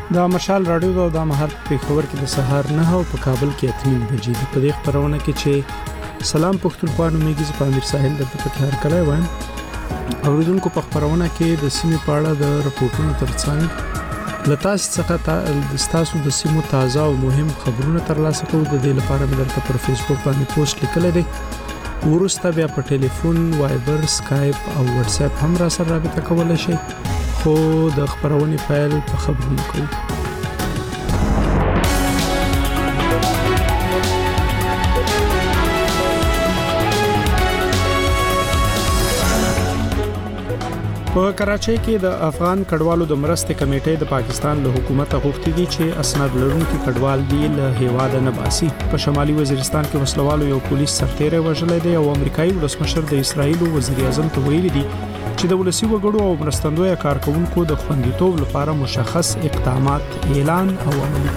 دا مشال رادیو د مهار په خبر کې د سهار 9 او په کابل کې 8 بجې د په دې خبرونه کې چې سلام پښتونخوا نومېږي په امیر ساحل د پکې هر کله وایم اوریدونکو په خبرونه کې د سیمې په اړه د راپورټونو ترڅنګ لتاس څخه تاسو د سیمو تازه او مهم خبرونه ترلاسه کوو. د دې لپاره مې درته پر فیسبوک باندې پوسټ لیکل دي. ورسته بیا په ټلیفون، وایبر، سکایپ او واتس اپ هم را سره رابطه کولای شئ. خو د خبرونې فایل په خبرونه کوو. په کراچۍ کې د افغان کډوالو د مرستې کمیټې د پاکستان له حکومت غوښتي دي چې اسناد لرونکي کډوال دی له هیواد نه باسي. په شمالي وزیرستان کې وسلوالو یو پولیس سرتیری وژلی دی او امریکایي ولسمشر د اسرایل وزیر اعظم ته ویلي دي چې د ولسی وګړو او مرستندوی کارکونکو د خوندیتوب لپاره مشخص اقدامات اعلان او عملي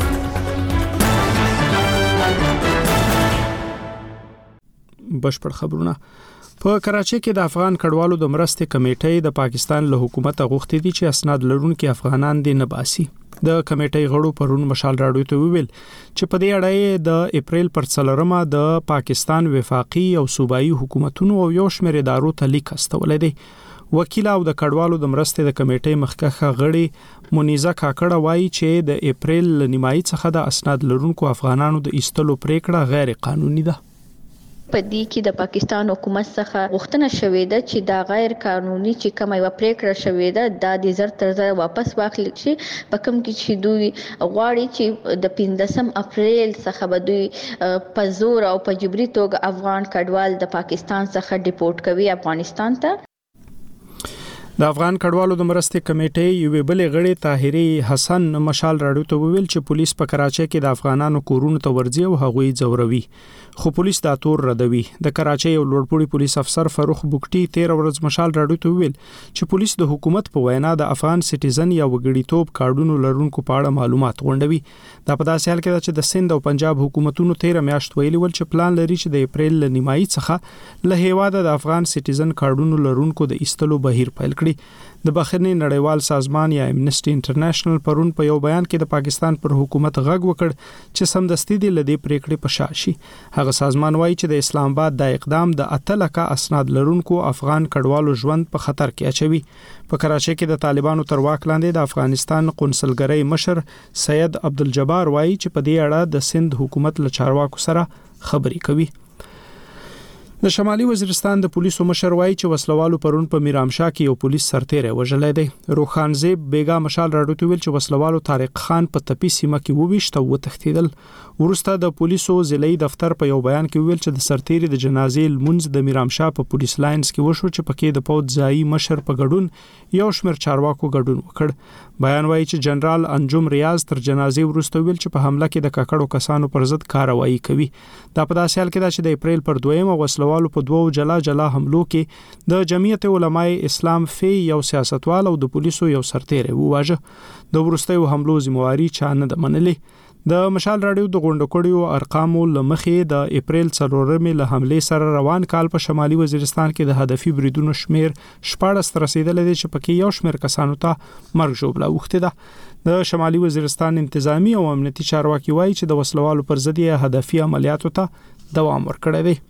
بشپړ خبرونه. په کراچۍ کې د افغان کډوالو د مرستې کمیټې د پاکستان له حکومت غوښتي دي چې اسناد لرونکي افغانان دي نه باسي. د کمیټې غړو پرون مشال راډیو ته ویل چې په دې اړه د اپریل پر 4 د پاکستان وفاقي او صوبایي حکومتونو او یو شمېر ادارو ته لیک استول دي. وکیل او د کډوالو د مرستې د کمیټې مخکخه غړي منیزه کاکړه وایي چې د اپریل نیمایي څخه د اسناد لرونکو افغانانو د ایستلو پریکړه غیر قانوني ده. په دې کې د پاکستان حکومت څخه غوښتنه شوې ده چې دا غیر قانوني چې کومه یو پریکړه شوې ده د زر تر زر واپس واخلي چې په کوم کې چې دوی غواړي چې د 15 اپریل څخه به دوی په زور او په جبري توګه افغان کډوال د پاکستان څخه ډیپورټ کوي افغانستان ته. د افغان کډوالو د مرستې کمیټې یو بل غړي طاهري حسن مشال راډیو ته ویل چې پولیس په کراچۍ کې د افغانانو کورونو ته ورځي او هغوی ځوروي، خو پولیس دا تور ردوي. د کراچۍ یو لوړپوړي پولیس افسر فاروق بوکټي 13 ورځ مشال راډیو ته ویل چې پولیس د حکومت په وینا د افغان سټیزن یا وګړیتوب کارډونو لرونکو په اړه معلومات غونډوي. دا په داسې حال کې ده چې د سند او پنجاب حکومتونو 13 میاشت ویلي ول چې پلان لري چې د اپریل نیمایي څخه له هیواده د افغان سټیزن کارډونو لرونکو د ایستلو بهیر پیل کړي. د بخښنې نړیوال سازمان یا امنیسټي انټرنیشنل پرون په یو بیان کې د پاکستان پر حکومت غږ وکړ چې سمدستي د لدی پریکړې په شا شي. هغه سازمان وایي چې د اسلام آباد د اقدام د 8 لکه اسناد لرونکو افغان کډوالو ژوند په خطر کې اچوي. په کراچۍ کې د طالبانو تر واک لاندې د افغانستان قونسلګرۍ مشر سید عبدالجبار وایي چې په دې اړه د سند حکومت له چارواکو سره خبرې کوي. د شمالي وزیرستان د پولیسو مشر وایي چې وسلوالو پرون په میرامشاه کې یو پولیس سرتیری وژلی دی. روخانزیب بیگا مشال راډیو ته ویل چې وسلوالو طارق خان په تپی سیمه کې وویشت او وتښتیدل. ورسته د پولیسو ضلعي دفتر په یو بیان کې ویل چې د سرتیری د جنازې لمونځ د میرامشاه په پولیس لاینز کې وشو چې پکې د پوت ځایي مشر په ګډون یو شمېر چارواکو ګډون وکړ. بیان وایي چې جنرال انجم ریاض تر جنازې ورسته ویل چې په حمله کې د کاکړو کسانو پر ضد کاروایی کوي. دا په داسې حال کې ده چې د اپریل پر 2 وسلوالو په دوو جلا حملو کې د جمعیت علماء اسلام فی یو سیاستوال او د پولیسو یو سرتیری وواژه. د وروستیو حملو ذمہواری چا نه ده منلې. د مشال راډیو د غونډکړیو ارقامو لمخې د اپریل 4 له حملې سره روان کال په شمالي وزیرستان کې د هدفي بریدونو شمیر 14 رسیدلې دي چې پکې یو شمیر کسانو ته مرګ ژوبله اوښتې ده. د شمالي وزیرستان انتظامی او امنیتي چارواکي وایي چې د وسلوالو پر ضد یې هدفي عملیاتو ته دوام ورکړی دی.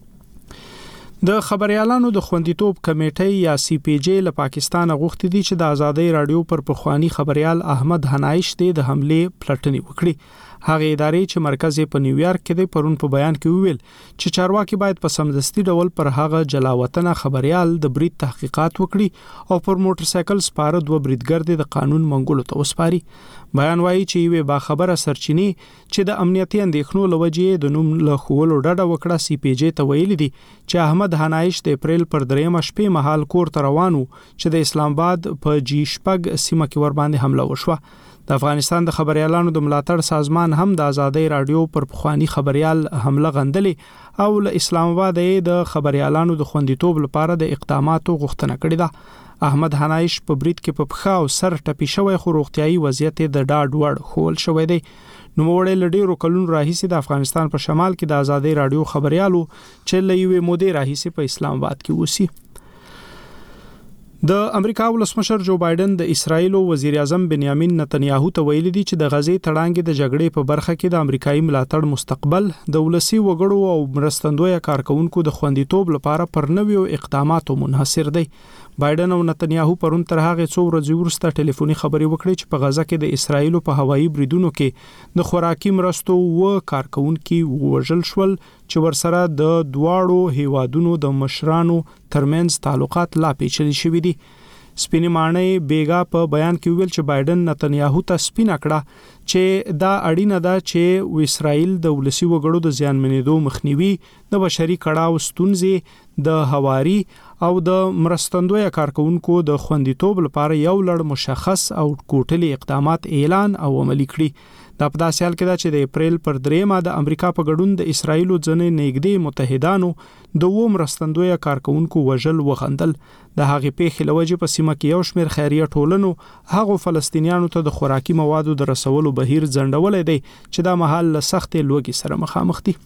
د خبريالانو د خوندیتوب کمیټې یا سی پی جی له پاکستان غوښتي دي چې د آزادۍ رادیو پر پخوانی خبريال احمد حنایش د حمله پلټنې وکړي. هغه ادارې چې مرکز په نیویارک کې دی پرون په بیان کې ویل چې چارواکي باید په سمدستي ډول پر هغه جلاوطنه خبريال د برید تحقیقات وکړي او پر موټر سایکل سپاره 2 بریدګر د قانون منګولو ته وسپاري. بیان وایي چې یو باخبره سرچینې چې د امنیتي اندېښنو لوجې د نوم له خولو ډډه وکړه سی پی جی ته ویل دي چې احمد حنایش د اپریل پر 3 شپې مهال کور ته روانو چې د اسلام آباد په جی شپږ سیمه کې ور باندې حمله وشوه. د افغانستان د خبريالانو د ملاتړ سازمان هم د آزادۍ رادیو پر پخوانی خبريال حمله غندلې او له اسلام آباد د خبريالانو د خوندیتوب لپاره د اقداماتو غوښتنه کړې ده. احمد حنایش په برید کې په پخا او سر ټپي شوی خو روغتيایي وضعیت د ډاډ وړ خول شوی دی. نو وړې لډیرو کلونو راهیسې د افغانستان په شمال کې د آزادۍ رادیو خبريالو چې لوي مودې راهیسې په اسلام آباد کې وسی. د امریکا ولسمشر جو بایدن د اسرایل وزیر اعظم بنیامین نتنیاهو ته ویلي دی چې د غزې تړانګې د جګړې په برخه کې د امریکایي ملاتړ مستقبل د ولسی وګړو او مرستندوی کارکونکو د خوندیتوب لپاره پر نویو اقداماتو منحصر دی. بایدن او نتنیاهو پرون تر هغه څو ورځې وروسته ټلیفوني خبرې وکړې چې په غزه کې د اسرایل په هوایي بریدونو کې د خوراکي مرستو و کارکونکو وژل شول چې ورسره د دواړو هیوادونو د مشرانو ترمنځ تعلقات لا پیچلي شوي دي. سپینې ماڼۍ بیګا په بیان کې ویل چې بایدن نتنیاهو ته سپینه کړه چې دا اړینه ده چې اسرائیل د ولسی وګړو د زیانمنېدو مخنیوي، د بشري کړاو ستونزې، د هواري او د مرستندوی کارکونکو د خوندیتوب لپاره یو لړ مشخص او کوټلي اقدامات اعلان او عملي کړي. دا په داسې حال کې ده چې د اپریل پر 3 د امریکا په ګډون د اسرایل ځنې نږدې متحدانو د مرستندوی کارکونکو وژل وغندل. د هغې پیښې لوجې په سیمه کې یو شمېر خیریه ټولنو هغو فلسطینیانو ته د خوراکي موادو د رسولو بهیر ځنډولې دی چې دا مهال له سختې لوږې سره مخامخ دي.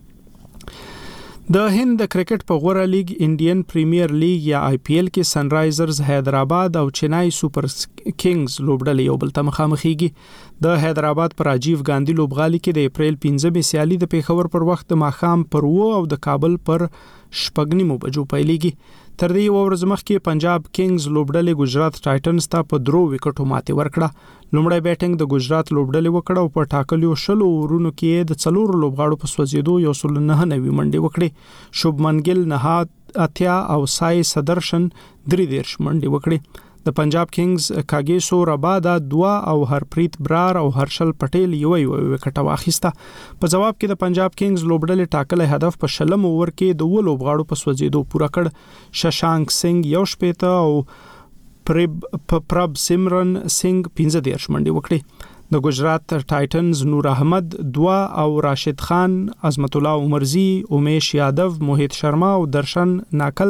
د هند د کرکټ په غوړه لیگ انډین پریمیر لیگ یا آی پی ایل کې سن رایزرز حیدرآباد او چنای سوپر کینګز لوبډلې یو بل ته مخامخېږي. د حیدرآباد پر راجیو ګاندی لوبغالي کې د اپریل 15 سیالي د پیښور پر وخت د ماښام پر 2 او د کابل پر 6 بجو پیلېږي. تر دې ورځ مخکې پنجاب کینګز لوبډلې گجرات ټایټنز ته په 3 وکټو ماتې ورکړه. لومړی بیټینګ د گجرات لوبډلې وکړه او په ټاکلو 10 اورونو کې د 4 لوبغاړو په سوځېدو 199 منډې وکړې. شوبمن ګل نه اتیا او سای صدرشن 3 منډې وکړې. د پنجاب کینګز کاګیسو ربادا 2 او هرپریت برار او هرشل پټیل یو وکټه واخیسته. په جواب کې د پنجاب کینګز لوبډلې ټاکلې هدف په 20 اوور کې د لوبغاړو په سوځېدو پوره کړ. ششانک سنگ 1 او پرب سمرن سنگ 15 منډې وکړې. د گجرات ټایټنز نور احمد 2 او راشد خان، عظمت الله عمرزی، امیش یادو، موهیت شرما او درشن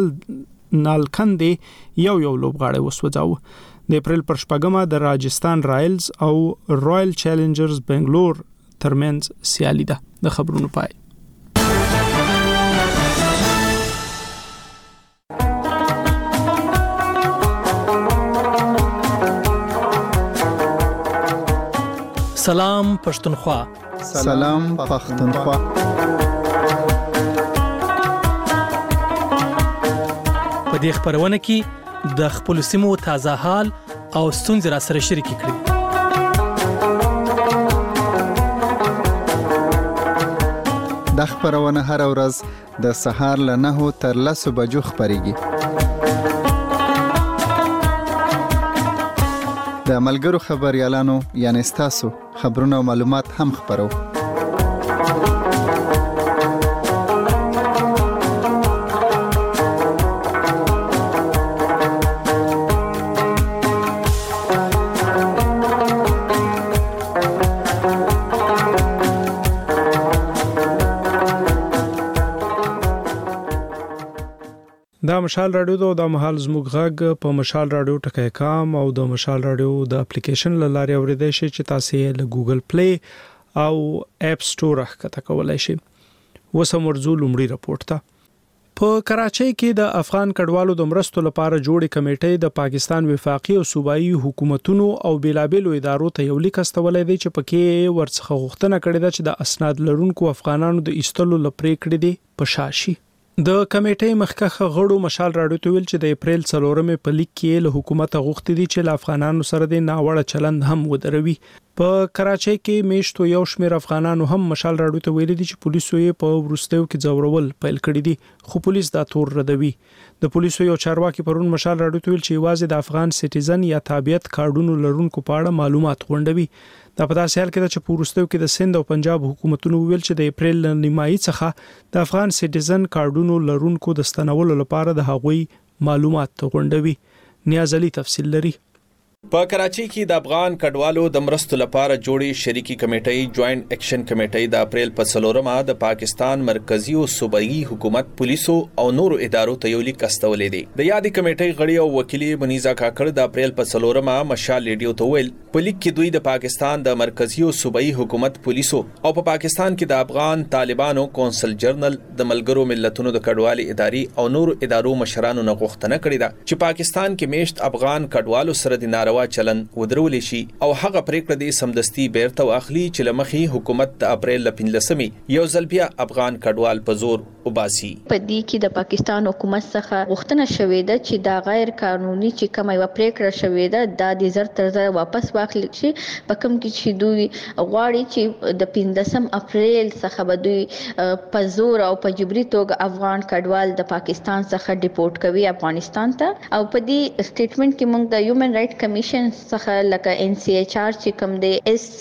نالکندې یو لوبغاړی وسوځاوه. د اپریل پر 4 د راجستان رایلز او رائل چیلنجرز بنگلور ترمنځ سیالي ده. د خبرونو پای. سلام پښتونخوا. سلام پښتونخوا. په دې خبرونه کې د خپل سیمو تازه حال او ستونزې را سره شریک کړئ. د خبرونه هر ورځ د سهار له 9 تر 10 بجو خبريږي. د ملګرو خبريالانو یعنی تاسو خبرونه او معلومات هم خبرو. دا مشال رادیو د مهال زموږ غږ په مشال رادیو ټکای کام او د مشال رادیو د اپلیکیشن لاره اوریدئ شئ چې تاسو یې له ګوګل پلی او اپ سٹور ښکته کولای شئ. وسم ورزو لومړی راپورټ ته. په کراچۍ کې د افغان کډوالو د مرستو لپاره جوړې کمیټې د پاکستان وفاقي او صوبایي حکومتونو او بیلابېلو ادارو ته یو لیک استولې دی چې پکې ورڅخه غوښتنه کړې ده چې د اسناد لرونکو افغانانو د ایستلو لپاره کړې دي په شاشي. د کمیټې مخکخه غړو مشال راډیو ته ویل چې د اپریل 4 په لیک کې له حکومت غوښتي دي چې له افغانانو سره د ناوړه چلند هم ودروي. په کراچۍ کې میشتو یو شمېر افغانانو هم مشال راډیو ته ویلي دي چې پولیسو یې په ورستیو کې ځورول پیل کړی دي، خو پولیس دا تور ردوي. د پولیسو یو چارواکي پرون مشال راډیو ته ویل چې واځي د افغان سټیزن یا تابعیت کارډونو لرونکو په اړه معلومات غونډوي. دا په داسې حال کې ده چې په وروستیو کې د سند او پنجاب حکومتونو ویل چې د اپریل نیمایي څخه د افغان سټیزن کارډونو لرونکو د ستنولو لپاره د هغوی معلومات غونډوي. نیاز علي تفصیل لري. په کراچۍ کې د افغان کډوالو د مرستو لپاره جوړې شریکي کمیټې جوائنٹ اکشن کمیټې د اپریل په 4 د پاکستان مرکزی او صوبایي حکومت پولیسو او نورو ادارو ته یو لیک استولې دي. د یادې کمیټې غړي او وکیل منیزا کاکړ د اپریل په 4 مشال ریډیو ته ویل په لیک کې دوی د پاکستان د مرکزی او صوبایي حکومت پولیسو او په پاکستان کې د افغان طالبانو کونسل جنرال د ملګرو ملتونو د کډوالي ادارې او نورو ادارو مشرانو نه غوښتنه کړې ده چې پاکستان کې میشت افغان کډوالو سره د ناروا چلن ودرول شي او هغه پریکړه دې سمدستي بیرته واخلي چې لمخي حکومت د اپریل 15 یو ځل بیا افغان کډوال په زور وباسي. په دې کې د پاکستان حکومت څخه غوښتنه شوې ده چې دا غیر قانوني چې کومه یو پریکړه شوې ده د دې زر تر زر واپس واخلي شي په کوم کې چې دوی غواړي چې د 15 اپریل څخه به دوی په زور او په جبري توګه افغان کډوال د پاکستان څخه ډیپورټ کوي افغانستان ته. او په دې سټیټمنټ کې موږ د هیومن رائټ کمیشن څخه لکه NCHR چې کوم دی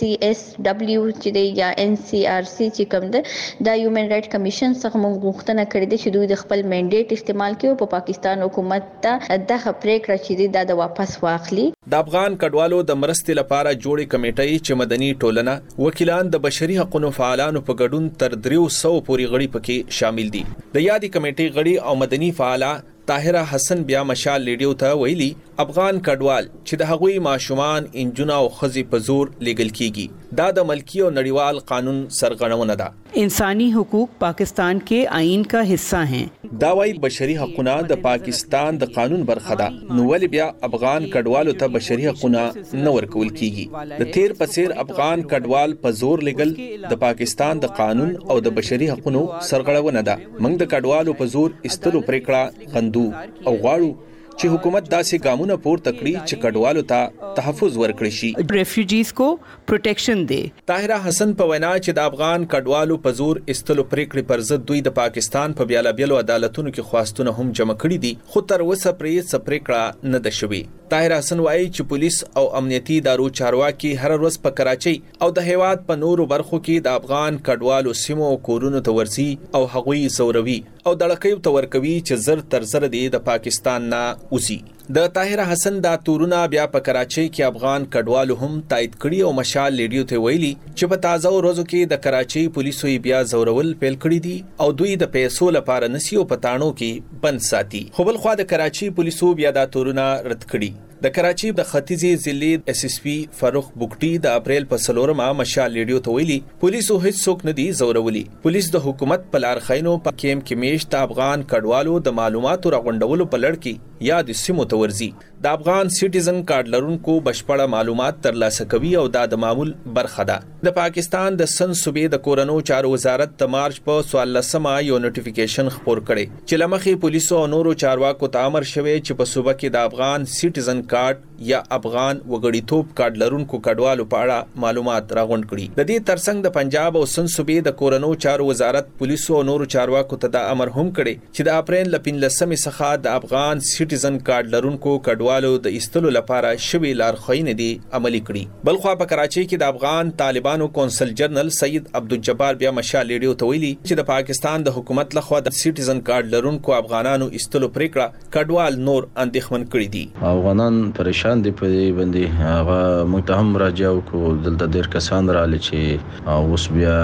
SCSW چې دی یا NCRC چې کوم دی د هیومن رائټ کمیشن څخه موږ غوښتنه کړې ده چې دوی د خپل منډیټ استعمال کړي او په پاکستان حکومت ته دغه پریکړه چې دی د واپس واخلي. د افغان کډوالو د مرستې لپاره جوړې کمیټې چې مدني ټولنه وکیلان د بشري حقوقو فعالانو په ګډون تر 300 پورې غړي پکې شامل دي. د یادې کمیټې غړي او مدني فعالان طاهره حسن بیا مشال ریډیو ته ویلي افغان کډوال چې د هغوی ماشومان انجونه او خزي په زور لیږل کیږي دا د ملکی او نړیوال قانون سرغړونه ده. इंसानी हुकूक पाकिस्तान के आइन का हिस्सा हैं. دا وايي بشري حقوقونه د پاکستان د قانون برخه ده نو ولې بیا افغان کډوالو ته بشري حقوقونه نه ورکول کیږي. د تیر پسیر افغان کډوال په زور لیږل د پاکستان د قانون او د بشري حقوقو سرغړونه ده. موږ د کډوالو په زور استلو پریکړه غندو او غواړو چې حکومت داسې ګامونه پورته کړي چې کډوالو ته تحفظ ورکړي شي. ریفیوجیز کو پروټیکشن دی. طاهره حسن په وینا چې د افغان کډوالو په زور استلو پریکړې پر ضد دوی د پاکستان په بیلابیلو عدالتونو کې خواستونه هم جمع کړي دي خو تر اوسه پرې پریکړه نه ده شوې. طاهره حسن وایي چې پولیس او امنیتي ادارو چارواکي هر ورځ په کراچۍ او د هیواد په نورو برخو کې د افغان کډوالو سیمو او کورونو ته ورځي او هغوی زوروي او دړکې ته ورکوي چې زر تر زر دی د پاکستان نه اوسي. د طاهره حسن دا تورونه بیا په کراچۍ کې افغان کډوالو هم تایید کړي او مشال ریډیو ته ویلي چې په تازه ورځو کې د کراچۍ پولیسو بیا زورول پیل کړي دي او دوی د پیسو لپاره نسی او پټانو کې بند ساتي. خو بل خو د کراچۍ پولیسو بیا دا تورونه رد کړي. د کراچۍ د ختیځي ضلع SSP فاروق بوکټي د اپریل په 4 مشال ریډیو ته ویلي پولیسو هیڅ څوک نه دي زورولي. پولیس د حکومت په لارښوونو په کیمپ کې میشت افغان کډوالو د معلوماتو راغونډولو په لړ کې یا د سیمو ته ورځي. د افغان سټیزن کارت لرونکو بشپړه معلومات ترلاسه کوي او دا د معمول برخه ده. د پاکستان د سن صوبې د کورونو چارو وزارت د مارچ په 14 یو نوټیفیکیشن خپور کړي چې لمخې پولیسو او نورو چارواکو ته امر شوی چې په صوبه کې د افغان سټیزن کارت یا افغان وګړیتوب کارت لرونکو کډوالو په اړه معلومات راغونډ کړي. د دې ترڅنګ د پنجاب او سن صوبې د کورونو چارو وزارت پولیسو او نورو چارواکو ته د امر هم کړي چې د اپریل 15 څخه د افغان سټیزن کارت لرونکو کډوالو د ایستلو لپاره شوی لارښوونې دي عملي کړي. بلخو په کراچۍ کې د افغان طالبانو کونسل جنرال سید عبدالجبار بیا مشال ریډیو ته ویلي چې د پاکستان د حکومت لخوا د سټیزن کارت لرونکو افغانانو ایستلو پریکړه کډوال نور اندېښمن کړي دي. افغانان پریشان دي په دې باندې هغه موږ ته هم راځو کو دلته ډېر کسان رااله چې اوس بیا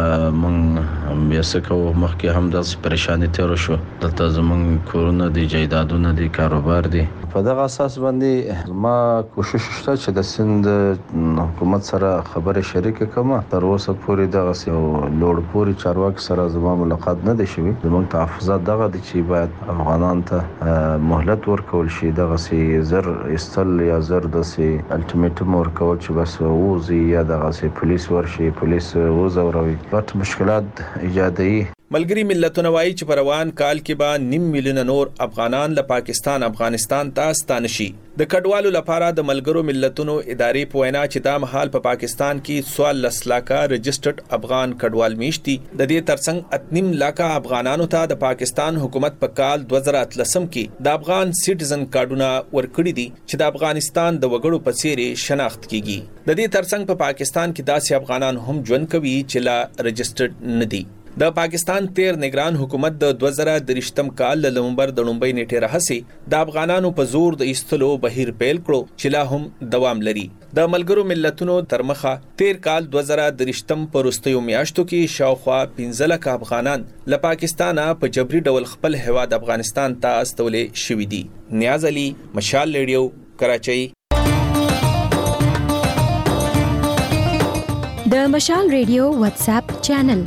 موږ بیا سکو مخکې هم د پریشانی تیر شو دلته زموږ کورونه دي جایدادونه دي کاروبار دي. په دغه اساس باندې ما کوشش شته چې د سند حکومت سره خبره شریکه کوم. تر اوسه پورې دغه لوړ پورې چارواکي سره زما ملاقات نه دي شوی. زموږ تحفظات دغه دي چې باید افغانان ته مهلت ورکول شي دغه زر استل یا زر د الټیمیټم ورکول چې بس ووزي یا دغه پولیس ورشي پولیس وزوروي پټ مشکلات ایجادوي. ملګری ملتونه وایي چې په روان کال کې به 9 میلیون نور افغانان له پاکستان افغانستان ته ستانه شي. د کډوالو لپاره د ملګرو ملتونو ادارې په وینا چې دا مهال په پاکستان کې 14 لکه رجسټرډ افغان کډوال میشتي. د دې ترڅنګ 8 لکه افغانانو ته د پاکستان حکومت په کال 2013 کې د افغان سټیزن کارډونه ورکړي دي چې د افغانستان د وګړو په څیر شناخت کیږي. د دې ترڅنګ په پاکستان کې داسې افغانان هم ژوند کوي چې لا رجسټرډ نه دي. د پاکستان تیر نگران حکومت د 2023م کال د نومبر د 9 نیټه راهسي د افغانانو په زور د ایستلو بهیر پیل کړو چې لا هم دوام لري. د ملګرو ملتونو تر مخه تیر کال 2023م په وروستیو میاشتو کې شاوخوا 15 لک افغانان له پاکستانه په جبري ډول خپل هیواد افغانستان ته استولې شوې دي. نیاز علي، مشال ریډیو، کراچۍ. د مشال ریډیو واتس اپ چینل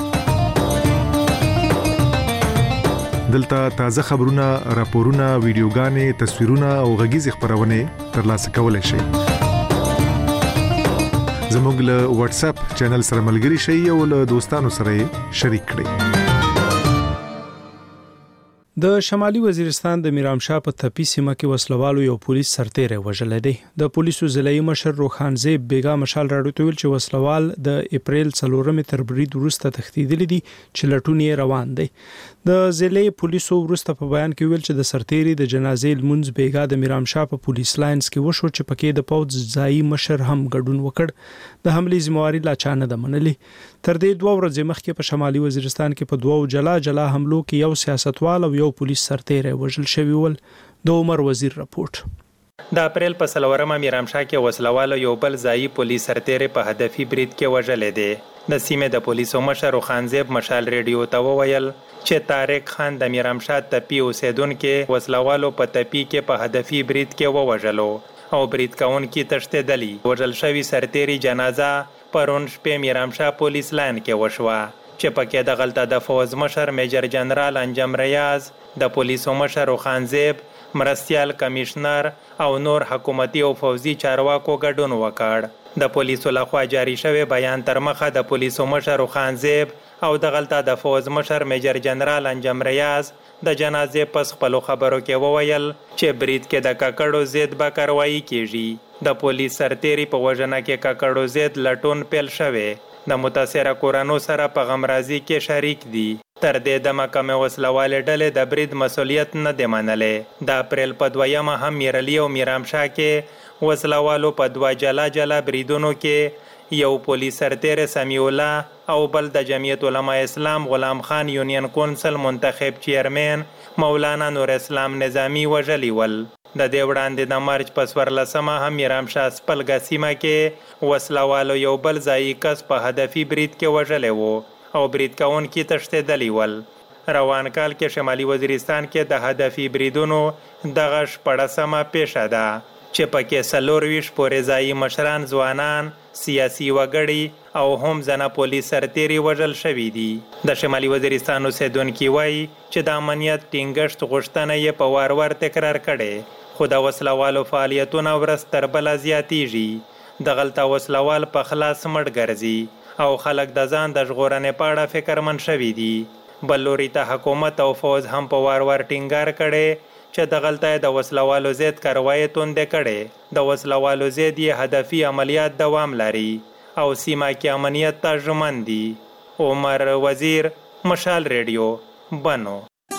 دلته تازه خبرونه، راپورونه، ویډیوګانې، تصویرونه او غږیز خبرونه ترلاسه کولای شئ. زموږ له واتس اپ چینل سره ملګري شئ او له دوستانو سره شریک کړئ. د شمالي وزیرستان د میرامشاه په تپی سیمه کې وسلوالو یو پولیس سرتیری وژل دی. د پولیسو ضلعي مشر روخانزیب بیګا مشال راډیو ویل چې وسلوال د اپریل 4 تر برید وروسته تښتیدلی دي چې لټون یې روان دی. د ضلعي پولیسو وروسته په بیان کې ویل چې د سرتیری د جنازې لمونځ بیګا د میرامشاه په پولیس لاینز کې وشو چې پکې د پوز ځایي مشر هم ګډون وکړ. د حملې ذمہواری لا چا نه ده منلې. تر دې 2 ورځې مخکې په شمالي وزیرستان کې په 2 جلا حملو کې یو سیاستوال او یو پولیس سرتیری وژل شوی ول. د عمر وزیر رپورت. د اپریل په 4 میرامشاه کې وسلوالو یو بل ځایي پولیس سرتیری په هدفي برید کې وژل دي. د سیمې د پولیسو مشر خانزیب مشال ریډیو ته وویل چې طارق خان د میرامشاه تپی اوسیدونکو وسلوالو په تپی کې په هدفي برید کې ووژلو او برید کوونکي تښتېدلی. وژل شوی سرتیری جنازه پرون شپې میرامشاه پولیس لاین کې وشوه چې پکې د غلطه د فوز مشر میجر جنرال انجم ریاض، د پولیسو مشر خانزیب، مرستیال کمشنر او نور حکومتي او فوزي چارواکو ګډون وکړ. د پولیسو لخوا جاری شوی بیان تر مخه د پولیسو مشر خانزیب او د غلطه د فوز مشر میجر جنرال انجم ریاض د جنازې پس خپل خبرو کې وویل چې برید کې د ککړو ضد به کاروایی کیږي. د پولیس سرتیری په وژنه کې ککړو ضد لټون پیل شوی. د متاثره کورانو سره په غمرازي کې شریک دي. تر دې د محکمې وسلوالې ډلې د برید مسولیت نه دی منلې. د اپریل په 2 هم میرلی او میرامشاه کې وسلوالو په 2 جلا بریدونو کې یو پولیس سرتیری سمیع الله او بل د جمعیت علماء اسلام غلام خان یونین کونسل منتخب چیرمن مولانا نور اسلام نظامی وژلی ول. د دې وړاندې د مارچ په 14 هم میرامشاه سپلګا سیمه کې وسلوالو یو بل ځایي کس په هدفي برید کې وژلی وو او برید کوونکي تښتېدلی ول. روان کال کې شمالي وزیرستان کې د هدفي بریدونو دغه 14مه پیښه ده چې پکې 24 پورې ځایي مشران، ځوانان، سیاسي وګړي او هم ځنه پولیس سرتیری وژل شوي دي. د شمالي وزیرستان اوسیدونکي وایي چې د امنیت ټینګښت غوښتنه یې په وار وار تکرار کړې، خو د وسلوالو فعالیتونه ورځ تر بله زیاتیږي. د غلطه وسلوال په خلاص مړ ګرځي او خلک د ځان د ژغورنې په اړه فکرمن شوي دي. بل لوري ته حکومت او فوز هم په وار وار ټینګار کړي چې د غلطه د وسلوالو ضد کاروایی توندې کړي. د وسلوالو ضد یې هدفي عملیات دوام لري او سیمه کې امنیت ته ژمن دي. عمر وزیر، مشال ریډیو، بنو.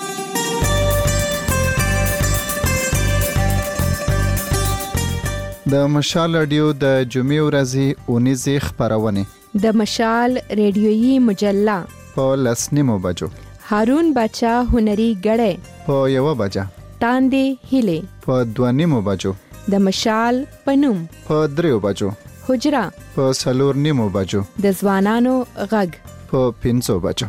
د مشال رادیو د جمعې ورځې اونیزې خبرونه د مشال ریډیویي مجله په 10:30 بجو، هارون بچا هنري غړې په 1 بجه، تاندې هیله په 2:30 بجو، د مشال پنوم په 3 بجو، حجره په 4:30 بجو، د ځوانانو غږ په 5 بجو.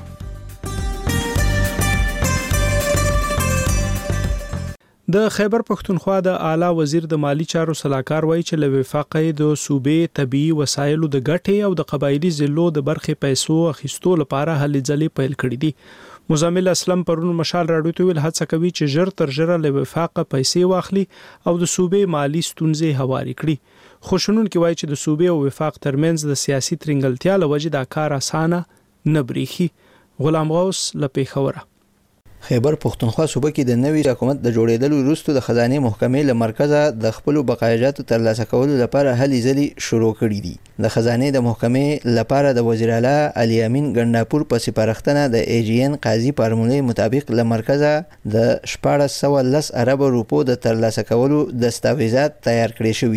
د خیبر پښتونخوا د اعلی وزیر د مالی چارو صلاحکار وایي چې له وفاقي د صوبې طبي وسایلو د ګټې او د قبایلی ضلعو د برخې پیسو اخیستو لپاره هلې ځلې پیل کړې دي. مزمل اسلم پرون مشال راډیو ته ویل هڅه کوي چې ژر تر ژره له وفاقه پیسې واخلي او د صوبې مالی ستونزې هواري کړي. خوشنون کې وایي چې د صوبې او وفاق ترمنځ د سیاسي ترنګلتیا لوجه دا کار اسانه نه بریخي. غلام غوث له پیښوره. خیبر پښتونخوا صوبه کې د نوي حکومت د جوړېدلو وروسته د خزانه محکمې له مرکزه د خپل بقایاجاتو ترلاسه کولو لپاره هلې ځلې شروع کړې دي. د خزانه د محکمې لپاره د وزیر اعلی علي امین ګنداپور په سپارښتنه د ایجین قاضي فارمولې مطابق له مرکزه د 1410 ارب روپو د ترلاسه کولو دستاویزات تیار کړي شوې دي.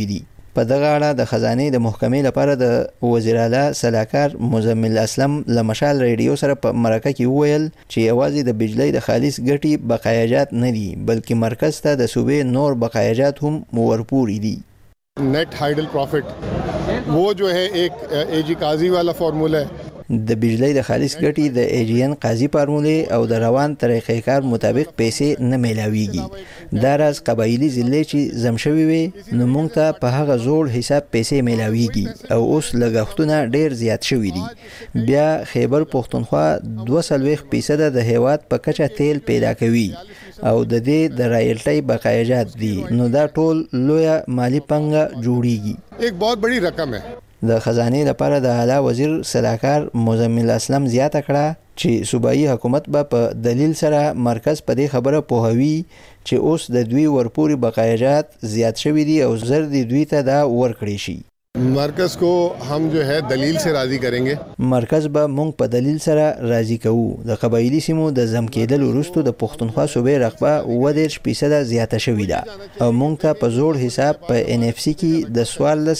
په دغه اړه د خزانه د محکمې لپاره د وزیر اعلی سلاکار مزمل اسلم له مشال ریډیو سره په مرکه کې وویل چې یوازې د بجلی د خالص ګټي بقایاجات نه دي بلکې مرکز ته د صوبې نور بقایاجات هم ورپوري دي. नेट हाइडल प्रॉफिट वो जो है एक एजी काजी वाला फार्मूला है. د بجلی د خالص ګټي د ایجین قاضي فارمولې او د روان طریقې کار مطابق پیسې نه میلاویږي. دا راز قبایلی ضلع چې زمشوي وي نو موږ ته په هغه زوړ حساب پیسې میلاویږي او اوس لګښتونه ډیر زیات شوي دي. بیا خیبر پښتونخوا 2% د هیواد په کچه تیل پیدا کوي او د دې د رایلټي بقایاجات دي نو دا ټول لویه مالی پنګه جوړیږي. एक बहुत बड़ी रकम है. د خزانه لپاره د اعلی وزیر سلاکار مزمل اسلم زیاته کړه چې صوبایي حکومت به په دلیل سره مرکز په دې خبره پوهوي چې اوس د دوی ورپوري بقایاجات زیات شوي دي او زر دي دوی ته دا ورکړي شي. مرکز को हम जो है दलील से राजी करेंगे. مرکز به مونږ په دلیل سره راضي کوو. د قبایلی سیمو د زم کېدل وروسته د پښتونخوا صوبې رقبه 10% زیاته شوې ده او مونږ ته په زوړ حساب په ان اف سی کې د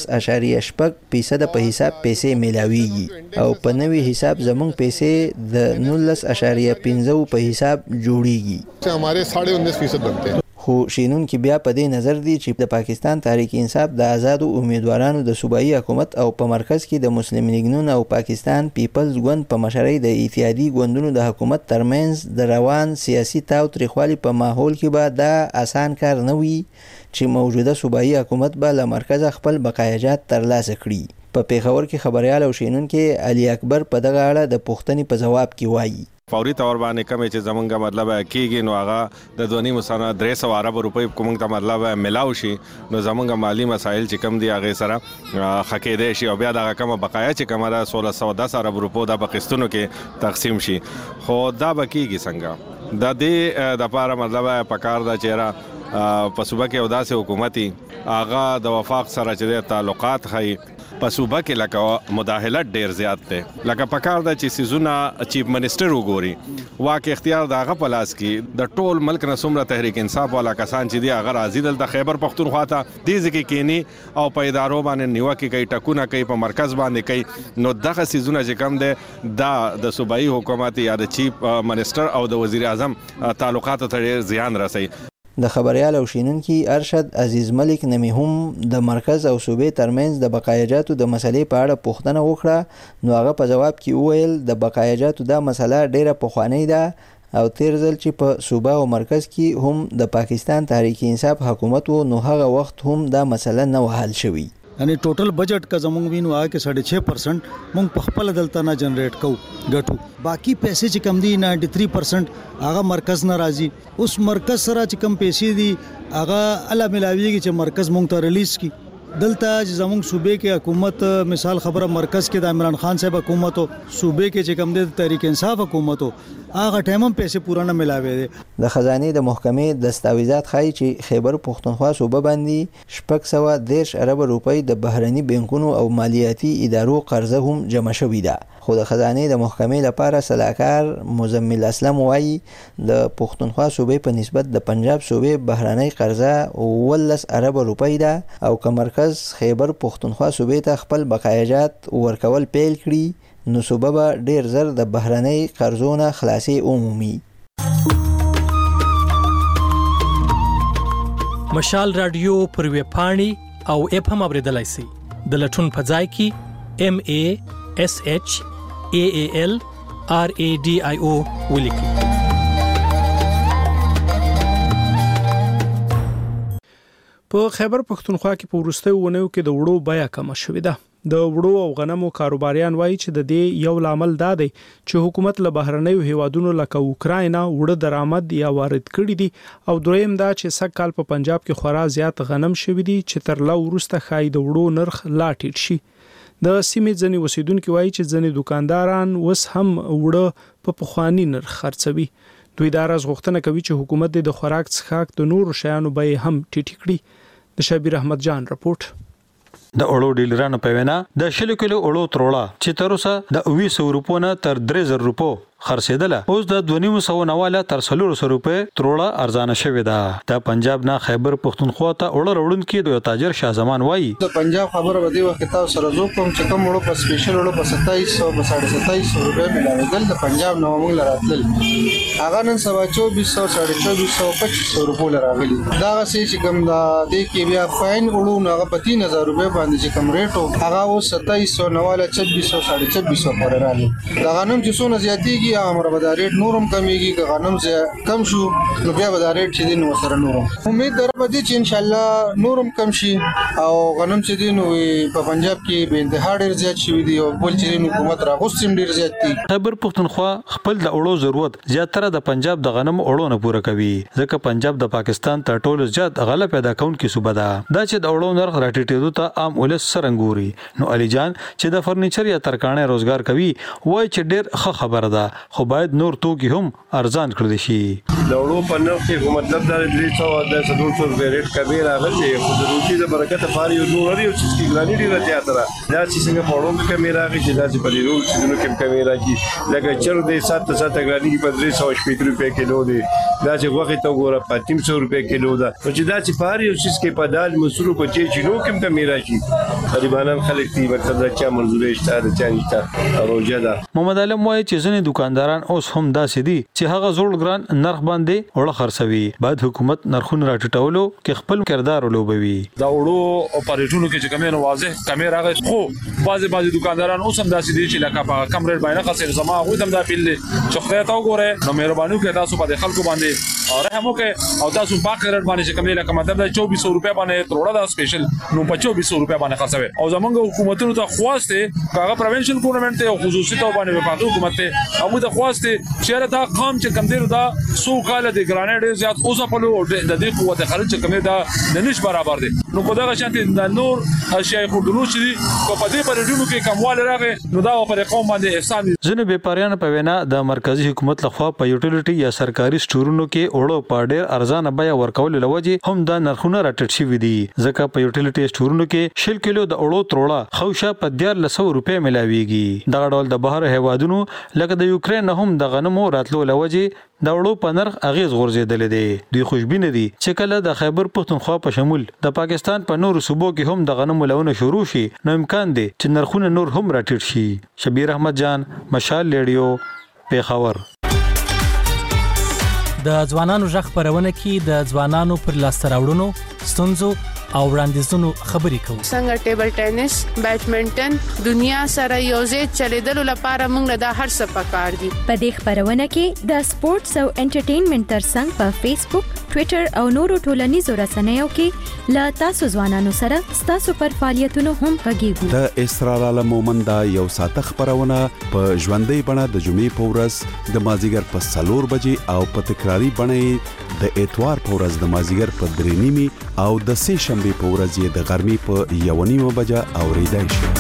14.8% په حساب پیسې میلاویږي او په نوي حساب زمونږ پیسې د 19.15 په حساب جوړیږي. हमारे 19.5% बनते हैं. خو شینون کې بیا په دې نظر دي چې د پاکستان تحریک انصاف د آزادو امیدوارانو د صوبایي حکومت او په مرکز کې د مسلم لیگ نون او پاکستان پیپلز ګوند په مشرۍ د اتحادي ګوندونو د حکومت ترمنځ د روان سیاسي تاوتریخوالي په ماحول کې به دا آسان کار نه وي چې موجوده صوبایي حکومت به له مرکزه خپل بقایاجات ترلاسه کړي. په پیښور کې خبريال او شینون کې علي اکبر په دغه اړه د پوښتنې په جواب کې وایي فوري تور باندې کم چې زمونږه مطلب کېږي نو هغه د 2.3 ارب روپۍ کوم ته مطلب ملاو شي نو زمونږه مالی مسایل چې کم دي هغه سره خکېدې شي او بیا دا کومه بقایا چې کومه 1610 ارب روپو د پاکستانو کې تقسیم شي. خو دا بکیږي څنګه د دې د لپاره مطلب پکار دا چیرې په صوبه کې اوداسه حکومتي هغه د وفاق سره چې تعلقات خي په صوبه کې لکه مداخلت ډیر زیات ده لکه پکار دا چې سيزونه چیف منسٹر وګوري واکه اختیار داغه پلاس کې د ټول ملک نسومره تحریک انصاف والا کسان چې دی هغه راځي دلته خیبر پختونخوا ته دې ځکه کېنی او په ادارو باندې نیوکه کوي ټکونه کوي په مرکز باندې کوي نو دغه سيزونه چې کم ده دا د صوبایي حکومت یا د چیف منسٹر او د وزیر اعظم تعلقات ته زیان رسي. د خبريال او شینونکي ارشد عزیز ملک نمی هم د مرکز او صوبې ترمنځ د بقایاجاتو د مسلې په اړه پوښتنه وکړه نو هغه په جواب کې وویل د بقایاجاتو دا مسله ډیره پخوانی ده او تیر ځل چې په صوبه او مرکز کې هم د پاکستان تحریک انصاف حکومت وو نو هغه وخت هم دا مسله نه حل شوی. یعنی ټوټل بجټ کا زمونږ وینو آ کې 6.5% مونږ په خپل دلته نه جنریټ کوو ګټو باقی پیسې چې کم دي 93% هغه مرکز نه راځي. اوس مرکز سره چې کم پیسې دي هغه اله ملاویږي چې مرکز مونږ ته ریلیز کی دلته چې زمونږ صوبې کې حکومت مثال خبره مرکز کې د عمران خان صاحب حکومت او صوبې کې چې کم دي تحریک انصاف حکومت هغه ټایم هم پیسې پوره نه ملاوي دي. د خزانه د محکمې دستاویزات ښایي چې خیبر پښتونخوا صوبه باندې 610 ارب روپۍ د بهرني بانکونو او مالیاتي ادارو قرضه هم جمع شوې ده. خو د خزانه د محکمې لپاره سلاکار مزمل اسلم وایي د پښتونخوا صوبې په نسبت د پنجاب صوبې بهرنۍ قرضه 10 ارب روپۍ ده او که مرکز خیبر پښتونخوا صوبې ته خپل بقایاجات ورکول پیل کړي نو صوبه به ډیر زر د بهرنۍ قرضونه خلاصي عمومي. مشال رادیو پر ویب پاڼې او اپ هم اوریدلای شئ د لټون په ځای کې MASHAALRADIO ولیکئ. په خیبر پښتونخوا کې په وروستیو ونیو کې د وړو بیه کم شوې ده. د وړو او غنمو کاروباریان وایي چې د دې یو لامل دا دی چې حکومت له بهرنیو هیوادونو لکه اوکراینا وړو درآمد یا وارد کړي دي او دویم دا چې سږ کال په پنجاب کې خورا زیات غنم شوي دي چې تر لا وروسته ښایي د وړو نرخ لا ټیټ شي. د سیمې ځینې اوسیدونکو وایي چې ځینې دکانداران وس هم وړو په پخوانی نرخ خرڅوي. دوی دا راز غوښتنه کوي چې حکومت د خوراک څښاک د نورو شیانو بیې هم ټیټ کړي. د شبیر احمد جان رپورت. د اړو ډیلرانو په وینا د 100 کیلو اړو تروړه چې تر اوسه د 200 روپو نه تر 3000 روپو خرڅېدله اوس د 2.9 تر 300 روپے تروړه ارزانه شوې ده. د پنجاب نه خیبر پختونخوا ته وړ وړونکو د تاجر شاه زمان وایي د پنجاب خبره ودی وخت تاسو سره زو کوم چې کوم وړو په سپیشل وړو په 2700 روپے ملاویدل د پنجاب نو موږ لراتل هغه نن سبا 2400 2500 روپے لراغلي دا چې کوم دا د کې بیا فاین وړو نو هغه په 3000 روپے باندې چې کوم ریټو هغه و 2700 نواله 2600 2500 پر راغلي دا غنم چې څونه زیاتېږي هغه مربدا ریټ نورم کمیږي که غنم کم شو نو بیا به دا ریټ چې دین وسره نورم امید درته دي چې ان شاء الله نورم کم شي او غنم چې دین په پنجاب کې به انتها ډیر زیات شي دی او بل چې حکومت راغوستیم ډیر زیات دي. خیبر پختونخوا خپل د اړو ضرورت زیاتره د پنجاب د غنم اړو نه پوره کوي ځکه پنجاب د پاکستان تر ټولو زیات غله پیدا کونکي صوبه ده. دا چې د اړو نرخ راټیټېدو ته عام ولس سرنګوري نو علي جان چې د فرنیچر یا ترکانه روزګار کوي وای چې ډېر ښه خبره ده خو باید نور توکي هم ارزان کړل شي. د اړو په نرخ کې مطلب دا 300 ریټ کبیر راغلی خو د روټي د برکت لپاره یو نور لري چې ګرانی ډیره زیاته ده. دا چې څنګه په اړو کې کمی راغی چې دا چې په ډیرو چې کې کمی راځي لکه چر د 7 ګرانی په 380 روپے کیلو دی دا چې وخت ته ګوره په 300 روپے کیلو ده چې دا چې پاره یو څه کې په دال مسرو کو چې نو کوم کمی راځي غریبانان خلک دي مطلب دا چې منزورې شته چا نشته روزه ده. محمد علم وایي چې ځینې دکانداران اوس هم داسې دي چې هغه زوړ ګران نرخ باندې وړه خرڅوي باید حکومت نرخونه راټیټولو کې خپل کردار ولوبوي. دا وړو اپریټونو کې چې کمې واضح کمې راغی خو بعضي دکانداران اوس هم داسې دي چې لکه په کم ریټ باندې خرڅوي زما هغه هم دا پیل چې خدای ته وګوره نو مهرباني وکړئ تاسو په خلکو باندې او رحم وکړئ او تاسو په ریټ باندې چې کمې لکه مطلب 2400 روپے باندې تروړه دا سپیشل نو په 2400 روپے باندې خرڅوي او زمونږ حکومتونو ته خواسته کاغه پروینشن ګورنمنت ته خصوصي ته باندې وفاقي حکومت ته هغه ته خواسته چې دا قام چې کم دی دا سو کال د ګرانډ زیات اوسه په لور د دې قوت خلک چې کمې دا د نش برابر دي نو کو دا شانتي د نور اشیاء خودلو چې په دې پرېډونو کې کمواله راغی نو دا په قوم باندې احسان ځنه بیپاریان په وینا د مرکزی حکومت لخوا په یوټیلیټي یا سرکاري سټورونو کې وړو په ډېر ارزانه بیا ورکول لوجه هم د نرخونه راټیټ شوي دي ځکه په یوټیلیټي سټورونو کې 1 کیلو د وړو تروړه خوشه په 1400 روپے ملاويږي. دا ډول د بهر هوادونو لکه د یوکرين هم د غنمو راتلو لوجه د وړو په نرخ اغیز غورځیدل دي. دوی خوشبینه دي چې کله د خیبر پختونخوا په شمول د پاکستان په نورو صوبو کې هم د غنمو لونه شروع شي نو امکان دی چې نرخونه نور هم راټیټ شي. شبیر احمد جان مشال ریډیو پیښور. د ځوانانو ژغ خبرونه کې د ځوانانو پر لاسته راوړنو ستونزو او وړاندیزونو خبرې کوو. څنګه ټیبل ټینس بیډمنټن دنیا سره یوځای چلیدلو لپاره موږ له هر څه پکار دي. په دې خبرونه کې د سپورتس او انټرټینمنټ ترڅنګ په فیسبوک ټوئیټر او نورو ټولنیزو رسنیو کې له تاسو ځوانانو سره تاسو پر فعالیتونو هم غږیږو. د اسرار عالم مومند یو ساعت خبرونه په ژوندۍ بڼه د جمعې په ورځ د مازیګر په 4 بجې او په تکراری بڼه د اتوار په ورځ د مازیګر په 3:30 او د سه شنبه په ورځ د غرمې په 1:30 بجې اوریدای شي.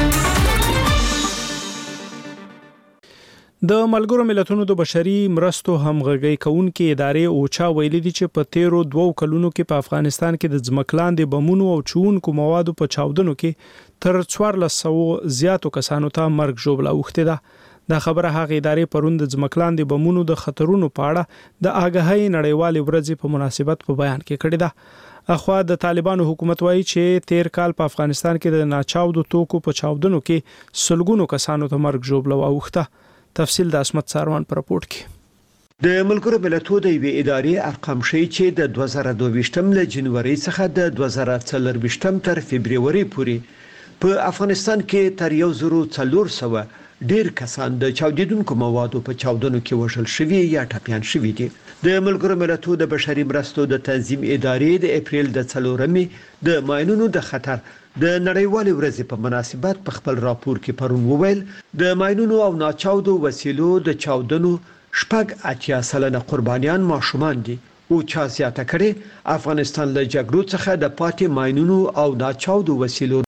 د ملګرو ملتونو د بشري مرستو همغږي کونکي ادارې اوچا ویلي دي چې په 13 کلونو کې په افغانستان کې د ځمکلاندې بمونو او چونکو موادو په چاودنو کې تر 1400 زیاتو کسانو ته مرګ ژوبله اوخته ده. دا خبره هغه ادارې پروند د ځمکلاندې بمونو د خطرونو په اړه د آګاهۍ نړیوالې ورځې په مناسبت په بیان کې کړی ده. اخوا د طالبانو حکومت وایي چې 13 کال په افغانستان کې د ناچاودو توکو په چاودنو کې سلګونو کسانو ته مرګ ژوبله اوخته. تفصیل د اسمت ساروان پر راپورټ کې. د ملګرو ملتونو د وی ادارې ارقام ښیي چې د 2022 له جنوري څخه د 2024 تر فبرवरी پورې په افغانستان کې تر 1400 ډیر کسان د چاودیدونکو موادو په چاودنو کې وژل شوي یا ټپيان شوي دي. د ملګرو ملتونو د بشري مرستو د تنظیم ادارې د اپریل د 4 د ماینونو د خطر د نړیوالې ورځې په مناسبت په خپل راپور کې پرون وویل د ماینونو او ناچاودو وسیلو د چاودنو 80% قربانیان ماشومان دي. او چا زیاته کړي افغانستان له جګړو څخه د پاتې ماینونو او ناچاودو وسیلو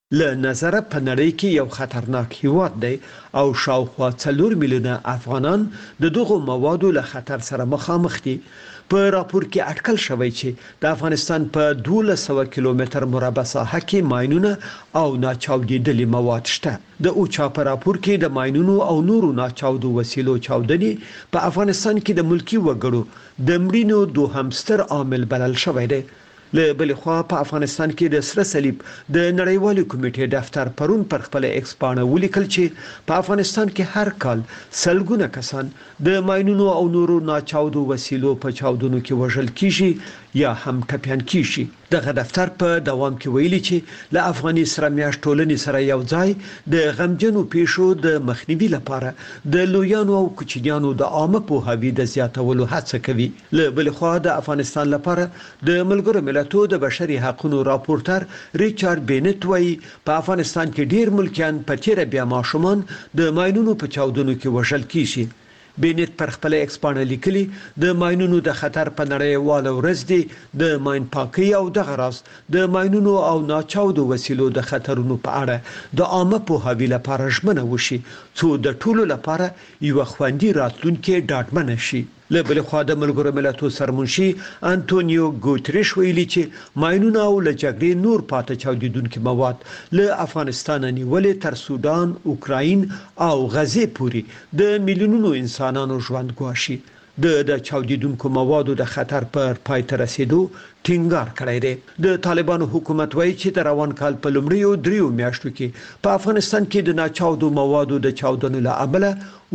له نظره په نړۍ کې یو خطرناک هیواد دی او شاوخوا 4 میلیونه افغانان د دغو موادو له خطر سره مخامخ دي. په راپور کې اټکل شوی چې د افغانستان په 1200 کیلومتر مربع ساحه کې ماینونه او ناچاودېدلي مواد شته. د اوچا په راپور کې د ماینونو او نورو ناچاودو وسیلو چاودنې په افغانستان کې د ملکی وګړو د مړینو دوهم ستر عامل بلل شوی دی. له بل خوا په افغانستان کې د سره صلیب د نړیوالې کمیټې دفتر پرون پر خپل ایکس پاڼه ولیکل چې په افغانستان کې هر کال سلګونه کسان د ماینونو او نورو ناچاودو وسیلو په چاودنو کې وژل کیږي یا هم ټپيان کیږي. دغه دفتر په دوام کې ویلي چې له افغاني سره میاشت ټولنې سره یو ځای د غمجنو پیښو د مخنیوي لپاره د لویانو او کوچنیانو د عامه پوهاوي د زیاتولو هڅه کوي. له بل خوا د افغانستان لپاره د ملګرو ملتونو د بشري حقوقو راپورټر ریچارډ بینټ وايي په افغانستان کې ډیر ملکیان په تیر بیا ماشومان د ماینونو په چاودنو کې وژل کیږي. بینټ پر خپل ایکس پاڼه لیکلي د ماینونو د خطر په نړیواله ورځ دی د ماین پاکي او د غراس د ماینونو او ناچاودو وسیلو د خطرونو په اړه د عامه پوهاوي لپاره ژمنه وشي څو د ټولو لپاره یو خوندي راتلونکي ډاډمن شي. له بل خوا د ملګرو ملتونو سرمنشي انټونیو ګوتریش ویلي چې ماینونه او له جګړې نور پاتې چاودیدونکو مواد له افغانستان نیولې تر سودان، اوکراین او غزې پورې د میلیونونو انسانانو ژوند ګواښي. د چاودیدونکو موادو د خطر پر پای ته رسیدو ټینګار کړی دی. د طالبانو حکومت وایي چې د روان کال په لومړیو 3 میاشتو کې په افغانستان کې د ناچاودو موادو د چاودنو له امله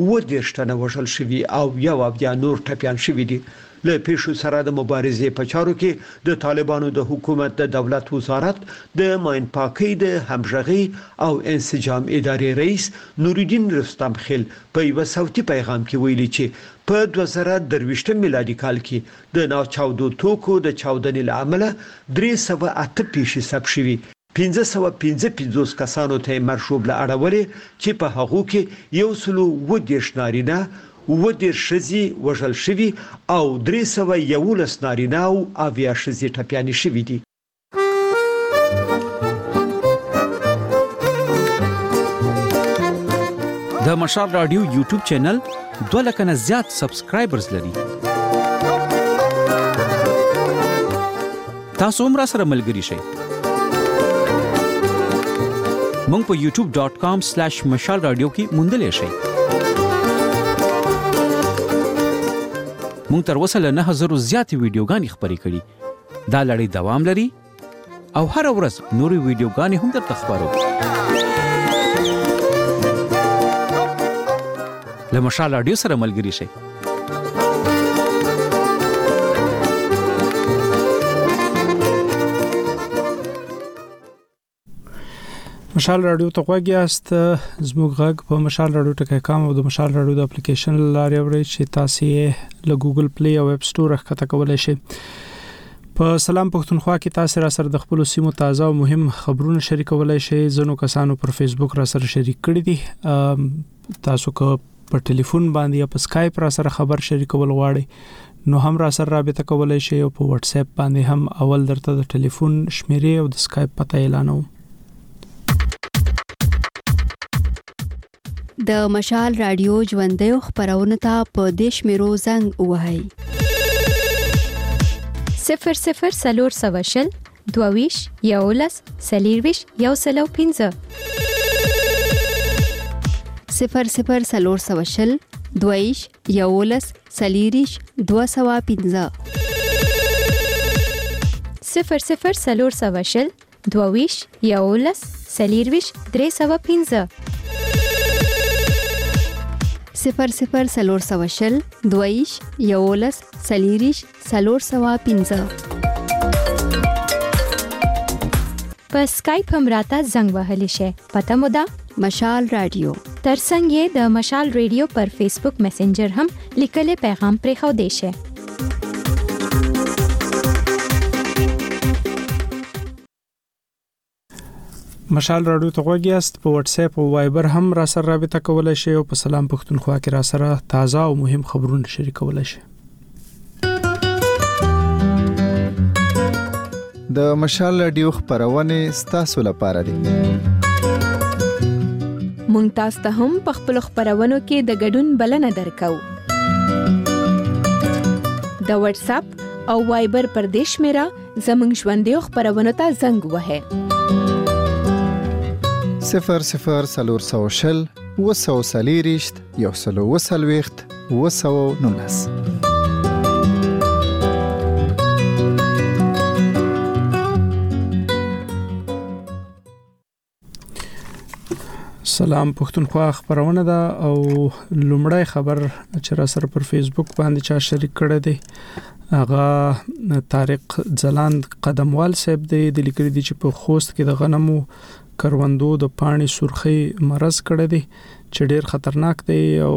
30 تنه وژل شوي او یو بیا نور ټپيان شوي دي. له پیښو سره د مبارزې په چارو کې د طالبانو د حکومت د دولت وزارت د ماین پاکي د همغږي او انسجام ادارې رئیس نورالدین رستم خیل په یو صوتي پیغام کې ویلي چې په 2023 میلادي کال کې د ناچاودو توکو د چاودنې له امله 308 پیښې ثبت شوي. 555 کسانو ته مرشوب له اړولې چې په هغو کې 110 نارینه 10 ښځې وژل شوي او 311 نارینه او 80 ښځې ټپيانې شوي دي. د مشال رادیو یوټیوب چینل 2 لک نه زیات سبسکرایبرز لري. تاسو هم را سره ملګري شئ. مونږ په youtube.com/mashalradio کې موندلې شئ. مونږ تر اوسه له 9000 زیاتې ویډیوګانې خپرې کړې. دا لړۍ دوام لري او هر ورځ نورې ویډیوګانې هم درته خپرو. له مشال رادیو سره ملګري شئ. مشال رادیو ته غوږیاست. زموږ غږ په مشال رادیو ټکی کام او د مشال رادیو د اپلیکیشن لارې اورئ چې تاسو یې له ګوګل پلی او اپ سٹور ښکته کولای شئ. په سلام پښتونخوا کې تاسو را سره د خپل سیمو تازه او مهم خبرونه شریکولای شئ. زنو کسانو پر فیسبوک را سره شریک کړی دي. تاسو که په ټلیفون باندې یا په اسکایپ را سره خبر شریکول غواړئ نو هم را سره رابطه کولای شئ او په واتس اپ باندې هم اول درته د ټلیفون شمیرې او د اسکایپ پته اعلانوم. د مشال رادیو ژوندۍ خبرونه ته په دیش میرو زنګ وهاي 00 22 یولس سلیرویش یو سلو 15 00 22 یولس سلیریش 215 00 22 یولس سلیرویش 315 00 22 یولس سلیریش 315 په اسکایپ هم راته زنګ وهلی شي. پته مو ده مشال رادیو. ترڅنګ یې د مشال رادیو پر فیسبوک میسنجر هم لیکلي پیغام پرې خو دی شي. مشال رادیو ته غوږیاست. په واتس اپ او وایبر هم را سره رابطه کولای شئ او په سلام پښتونخوا کې را سره تازه او مهم خبرونه شریکولای شئ. د مشال رادیو خبرونه ستاسو لپاره دي. مونږ تاسو ته هم په خپل خبرونو کې د ګډون بلنه درکو. د واتس اپ او وایبر پر دیش میرا زموږ ژوندې خبرونه ته زنګ وهه 00 وسوسلیریشت یو سلو وسلويخت وسو نونس. سلام پښتونخوا خبرونه ده او لومړی خبر چې را سره پر فیسبوک باندې چا شریک کړی دی هغه طارق ځلاند قدموال صاحب دی د لیکلي دی چې په خوست کې د غنمو کروندو د پانی سرخی مرز کړی دی چې ډیر خطرناک دی او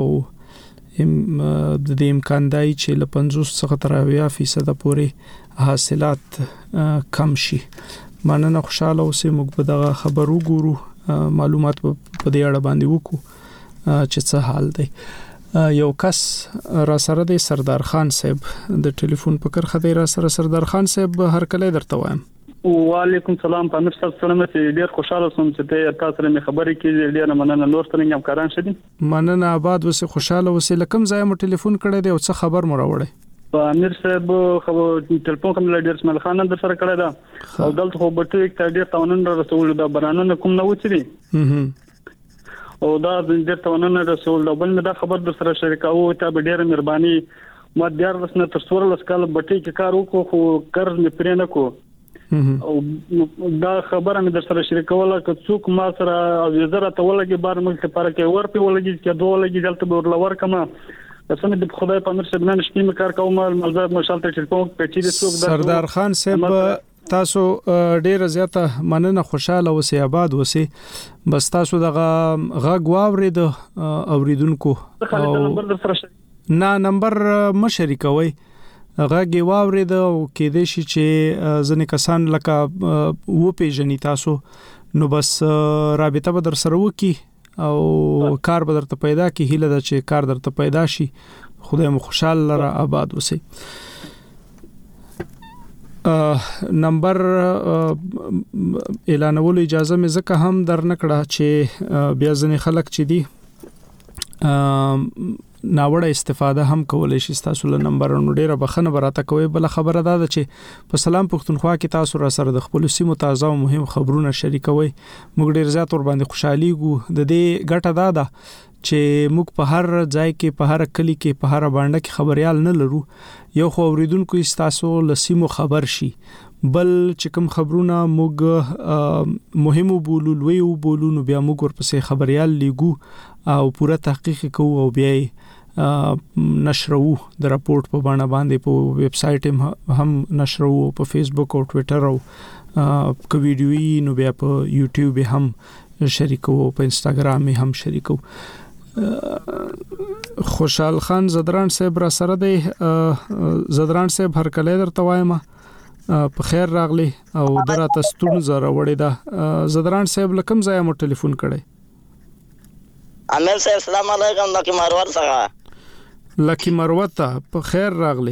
د امکان دی چې له 50 څخه تر 80% پورې حاصلات کم شي. مننه خوشاله اوسئ. موږ به دا خبر وګورو معلومات په دې اړه باندې وکړو چې څه حال دی. یو کس را سره دی سردار خان صاحب د ټلیفون په کرخه دی. را سره سردار خان صاحب هر کله درته وایم. وعلیکم سلام پامیر صاحب سلامت. ډیر خوشاله سوم چې تاسو سره مې خبرې کیږي. ډیر مننه. نور څنګه هم کاران شدي؟ مننه. آباد وسه خوشاله وسه. لکم ځای مو ټلیفون کړی دی او څه خبر مو راوړی؟ امیر صاحب خو ټلیفون کوم له ډیر اسماعیل خان در سره کړی دا او دلته خو بټو یک ډیر تاونن رسول دا برانونه کوم نه وڅري او دا ډیر تاونن رسول دا بل دا خبر در سره شریکاو ته ډیر مهرباني. ما ډیر رسنه تر 14 کال بټي کې کار وکړو خو قرض نه پرې نه کو او دا خبره مې در سره شریکوله که څوک ما سره وزاره ته ولګي بار ملک لپاره کې ورپی ولګي کې دوه ولګي دلته به ورلور کما سمې د خدای په امر سبنان شپې مې کار کوم ملزم مشال ته ټلیفون پېچې د څوک سردار خان صاحب تاسو ډیر زیاته مننه. خوشاله اوسئ. آباد اوسئ. بس تاسو دغه غږ واورید اوریدونکو نه نمبر مشرکوي غږ واورید او کې د شي چې ځنې کسان لکه و پیژنې تاسو نو بس رابطه به در سره وکي او کار به درته پیدا کی. هیله ده چې کار درته پیدا شي. خدای مو خوشاله لره. آباد اوسئ. نمبر اعلانولو اجازه مې زکه هم در نکړه چې بیا ځنې خلک چې دي ناوړه استفاده هم کولای شي. تاسو له نمبرونو ډیره بخنه براته کوي. بل خبره ده چې په سلام پښتونخوا کې تاسو را سره د خپل سیمو تازه او مهم خبرونه شریکوي. موږ ډیر زیات ور باندې خوشحالي ګو. د دې ګټه ده چې موږ په هر ځای کې په هر کلی کې په هر باندې کې خبريال نه لرو. یو خو اوریدونکو تاسو له سیمو خبر شي بل چې کوم خبرونه موږ مهم بولو لوی بولو نو بیا موږ ورپسې خبريال لیګو او پوره تحقیق کوو او بیا نشرو د راپورټ په باندې په ویب سټ هم نشرو په فیسبوک او ټوئیټر او کو ویډیوي نو بیا په یوټیوب هم شریکو په انستګرام هم شریکو. خوشحال خان زدران صاحب را سره دی. زدران صاحب هر کله درته وایم په خیر راغلی او درته ستون زره وړی دا. زدران صاحب لکم ځای مو ټلیفون کړی؟ امیر صاحب السلام علیکم. لکی مروت څنګه؟ لکی مروت په خیر راغلی.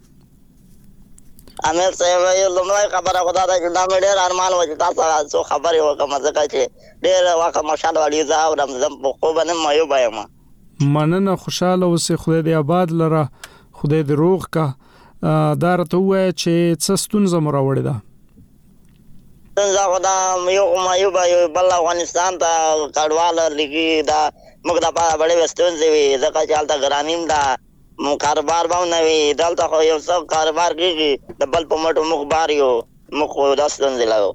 امیر صاحب یو لمړی خبره خدا ته چې دا مې ډېر ارمان و چې تاسو څو خبرې وکړم ځکه چې ډېر واقع ماشاءالله علي زه او رمضان په خو باندې مایو بایم. مننه. خوشاله اوسئ. خدای دې آباد لره. خدای دې روغ کا. دا راته وایي چې څه ستونزه مو راوړې ده؟ څنګه خدا یو مایو بایم بل افغانستان ته کډوال لګي دا موږ د پاره بڑے وستونځي وي ځکه چې حالت ګرانیم دا کاروبار باندې وي دلته خو یو څو کاروبار کیږي د بل په مټو مخبار یو مخ داستون زلاو.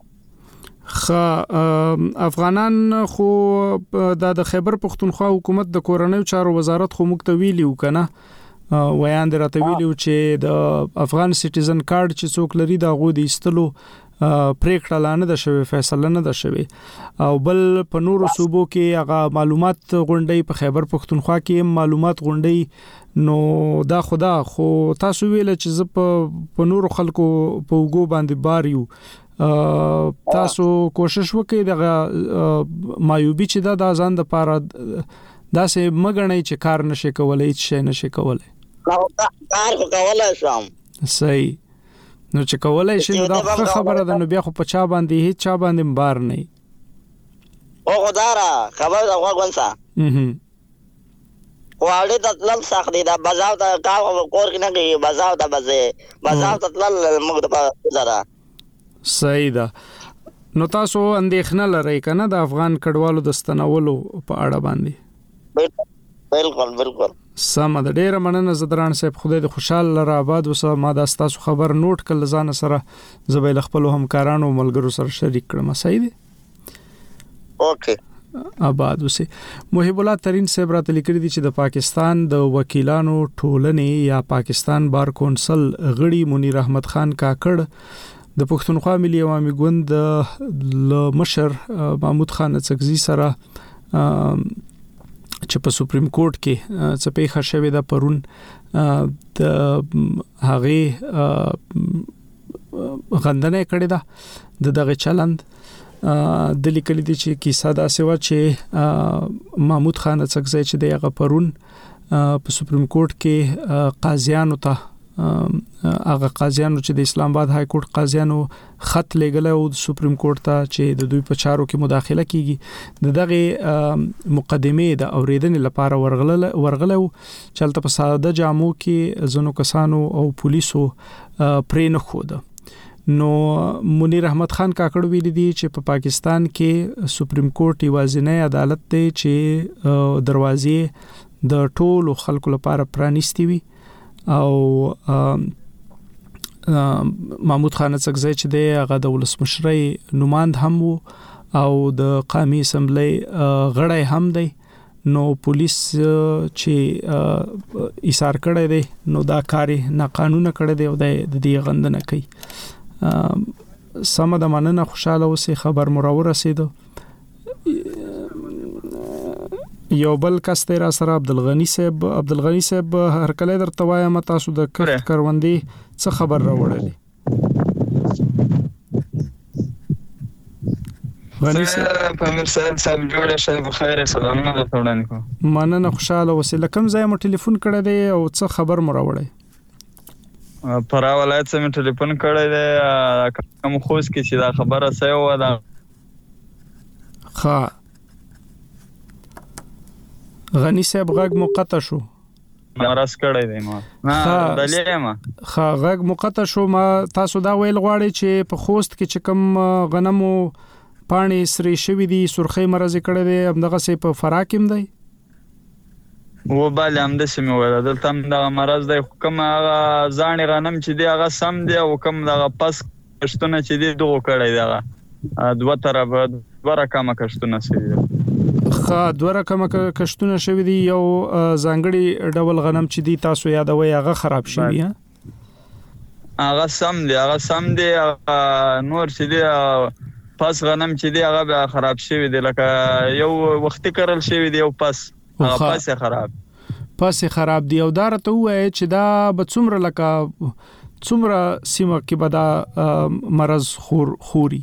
افغانان خو د خیبر پښتونخوا حکومت د کورنۍ چارو وزارت خو موږ ته ویلیو کنه ویان درته ویلیو چې د افغان سټیزن کارت چې څوک لري دا غو د استلو پریکړه لانه د شوی فیصله نه ده شوی او بل په نورو صوبو کې هغه معلومات غونډي په خیبر پښتونخوا کې معلومات غونډي نو دا خدا خو تاسو ویل چې ز په نورو خلکو په وګو باندې باریو تاسو کوشش وکړئ د مایوبي چې دا ځان د پاره داسې مګنئ چې کار نشي کولای چې نشي کولای کار کولای شم صحیح نو چې کولای شي نو دا خبره ده، نو بیا خو په چا باندې هیڅ چا باندې بار نه او خدارا خبر دا وګونسا واړې د تل سخت دي دا بازار ته کار کور کې نه کوي، بازار ته بازار ته تل موږ د زرا صحیح ده. نو تاسو اندېښنه لرئ کنه د افغان کډوالو د ستنولو په اړه باندې؟ بالکل سم ده. ډیره مننه زدران صاحب، خدای دې خوشاله لره آباد وسه. ما دا تاسو خبر نوٹ کړل ځان سره، زبېل خپل همکارانو ملګرو سره شریک کړم. صحیح ده، اوکې آباد وسه. محب الله ترين صاحب راته لیکلي دي چې د پاکستان د وکیلانو ټولنې یا پاکستان بار کونسل غړي منیر احمد خان کاکړ د پښتونخوا ملي عوامي ګوند ل مشر محمود خان څکزي سره چې په سپریم کورټ کې څه پیښه شوې ده پرون د هغه غندنه کړې ده د دغه چلند د لیکلي دي چې کیسه دا سوا چې محمود خان څکزي چې دغه پرون په سپریم کورټ کې قاضیانو ته هغه قاضیانو چې د اسلام آباد های کورټ قاضیانو خط لګل او د سپریم کورټ ته چې د دوی په چارو کې مداخله کیږي دغه مقدمه د اوریدنې لپاره ورغله چلته په ساده جامو کې زنو کسانو او پولیسو پرې نه خود. نو منیر احمد خان کاکړ ویلي دي چې په پاکستان کې سپریم کورټ یوازینی عدالت دی چې دروازې د ټولو خلکو لپاره پرانیستي وي او محمود خان څکزي چې دی هغه د ولسمشرۍ نمائند هم وو او د قومي اسمبلی غړی هم دی. نو پولیس چې ایثار کړی دی نو دا کاری ناقانونه کړی دی او د دې غندنه کوي. سم د مننه خوشاله اوسې خبر مراور رسیدو. یو بل کس تیر سره عبدالغنی صاحب هر کله درته وایم تاسو د کروندې څه خبر راوړلې؟ غنی صاحب پامیر صاحب جوړه شه بخیر سلامونه درته وړاندې کوم. مننه خوشاله اوسې. لکم ځای مو ټلیفون کړی دی او څه خبر مو راوړی؟ پرا ولایت سم ټلیفون کړی دی کوم خوښ کی چې دا خبره سې و دا ښه غنی صاحب غږ مقطع شو. مرز کړی دی ما نه دلې ما ښه غږ مقطع شو. ما تاسو دا ویل غواړي چې په خوست کې چې کوم غنمو پانی سری شوی دی سرخی مرز کړی دی همدغه سه په فراکم دی و بل هم د سیمه ولا دلته هم د مرز د کوم ځان غنم چې دی هغه سم دی او کوم دغه پس کشتونه چې دی دوه کړی دی هغه دوه طرف دوه رقم کشتونه سي خا دوه رقم کشتونه شوی دی یو ځانګړي ډول غنم چې دی تاسو یادوي هغه خراب شوی هغه سم دی نور چې دی پس غنم چې دی هغه خراب شوی دی لکه یو وختي کرل شوی دی او پس پس خراب دی او دارته وای چې دا به څومره لکه څومره سیمه کې به دا مرز خوري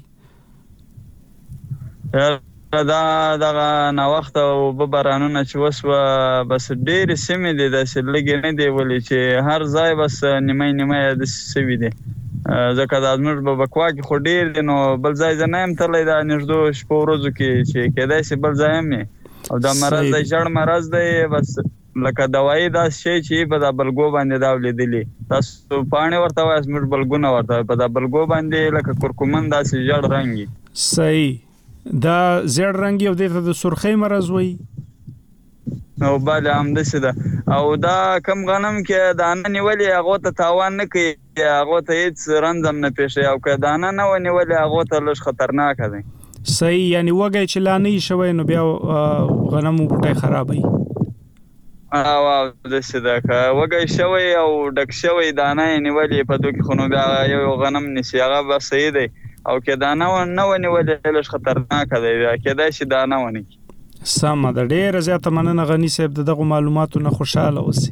دا نا وخت او بارانونه چې وسوه بس ډېر سیمه دي د سلګي نه دی ولې چې هر ځای بس نیمه د سوي دي ځکه د ازمر په بکوا کې خو ډېر دي نو بل ځای نه هم تللی دا نږدې شپه ورځو کې چې کېدای شي بل ځای هم او دا مرز د جړ مرز دی بس لکه دوايي دا شی چې په د بلګو باندې دا ولیدلی تاسو پانه ورته وای اسمر بلګونه ورته په د بلګو باندې لکه کورکمن دا سي جړ رنگي صحیح دا زړ رنگي او د سرخی مرز وای نو bale هم د څه ده او دا کم غنم کې دانه نیولې هغه ته تاوان نه کوي هغه ته هیڅ رندم نه پیښه او که دانه نه ونیولې هغه ته لږ خطرناک دی صحیح یعنی وګی چې لانی شوی نو بیا غنم بوټي خرابای او د څه ده وګی شوی او ډک شوی دانه نیولې په دوه کې خنو بیا یو غنم نشي هغه به صحیح دی او که دانه نه ونیولې لږ خطرناک دی کېدای شي دانه ونی سم د ډېر زیاته مننه غنی صاحب دغه معلوماتو نه خوشاله اوسئ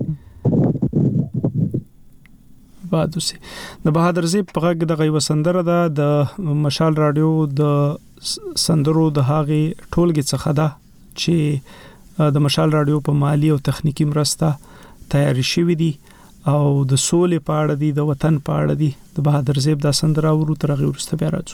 بعد اوسئ د بهادر زیب په غږ د غي وسندره د مشال رادیو د سندرو د هاغي ټولګي څخه ده چې د مشال رادیو په مالی او تخنیکی مرسته تیاری شوې دي او د سولې په اړه دي، د وطن په اړه دي. د بهادر زیب دا سندره ورو تر هغه وروسته بیا راځو.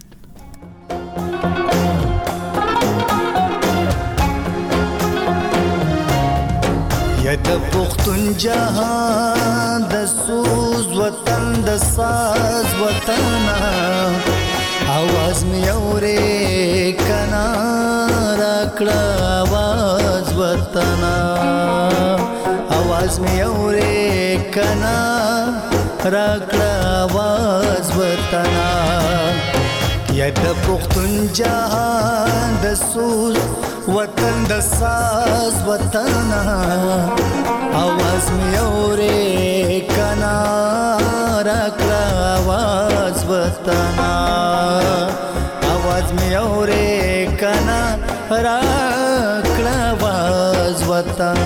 یا د پښتون جهان د سوز وطن د ساز وطن आवाज می اورې کنا راکړه आवाज وطن आवाज می اورې کنا راکړه आवाज وطن یا د پښتون جهان د سوز وطن د ساز وطن आवाज می اورې کنا راکړه आवाज وطن आवाज می اورې کنا راکړه आवाज وطن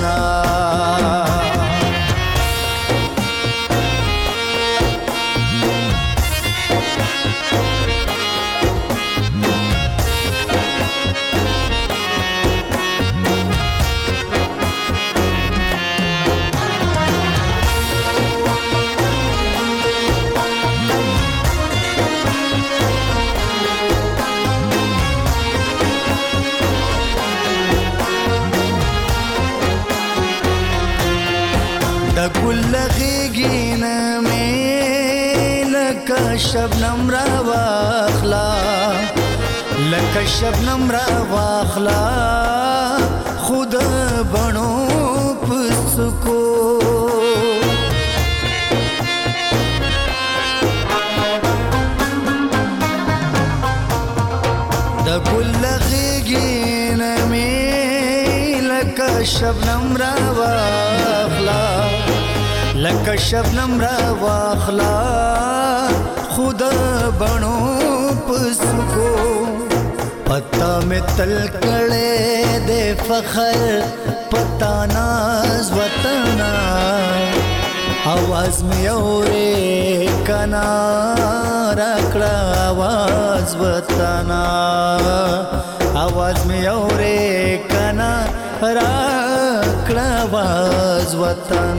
شبنم را واخلا لکه شبنم را واخلا خود بنو پسکو د ګل غیږین می لکه شبنم را واخلا لکه شبنم را واخلا خود بنو پسکو پتا میں تل کڑے دے فخر پتا ناز وطن आवाज میں اورے کنا راکڑا आवाज وطن आवाज میں اورے کنا راکڑا आवाज وطن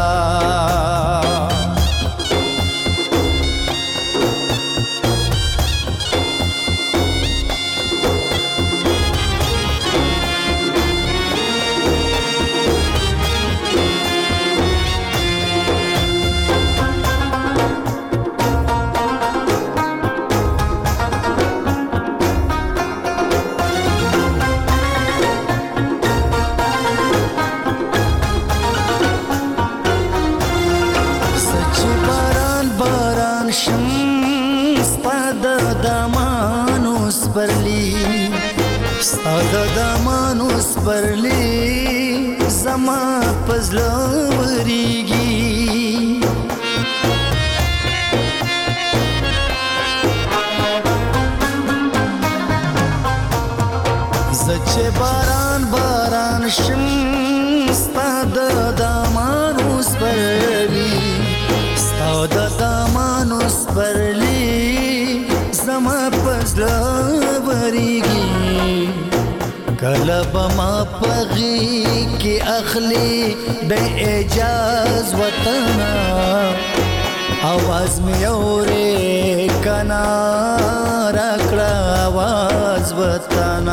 ساده دمانوس برلی زما پزلو وریږي زچه باران باران شم ساده دمانوس برلی ساده دمانوس برلی زما پزلو وریږي کلب ما پغی کی اخلی د اعجاز وطن आवाज می اورې کنا راکړه आवाज وطن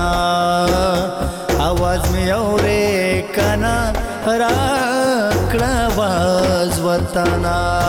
आवाज می اورې کنا راکړه आवाज وطن.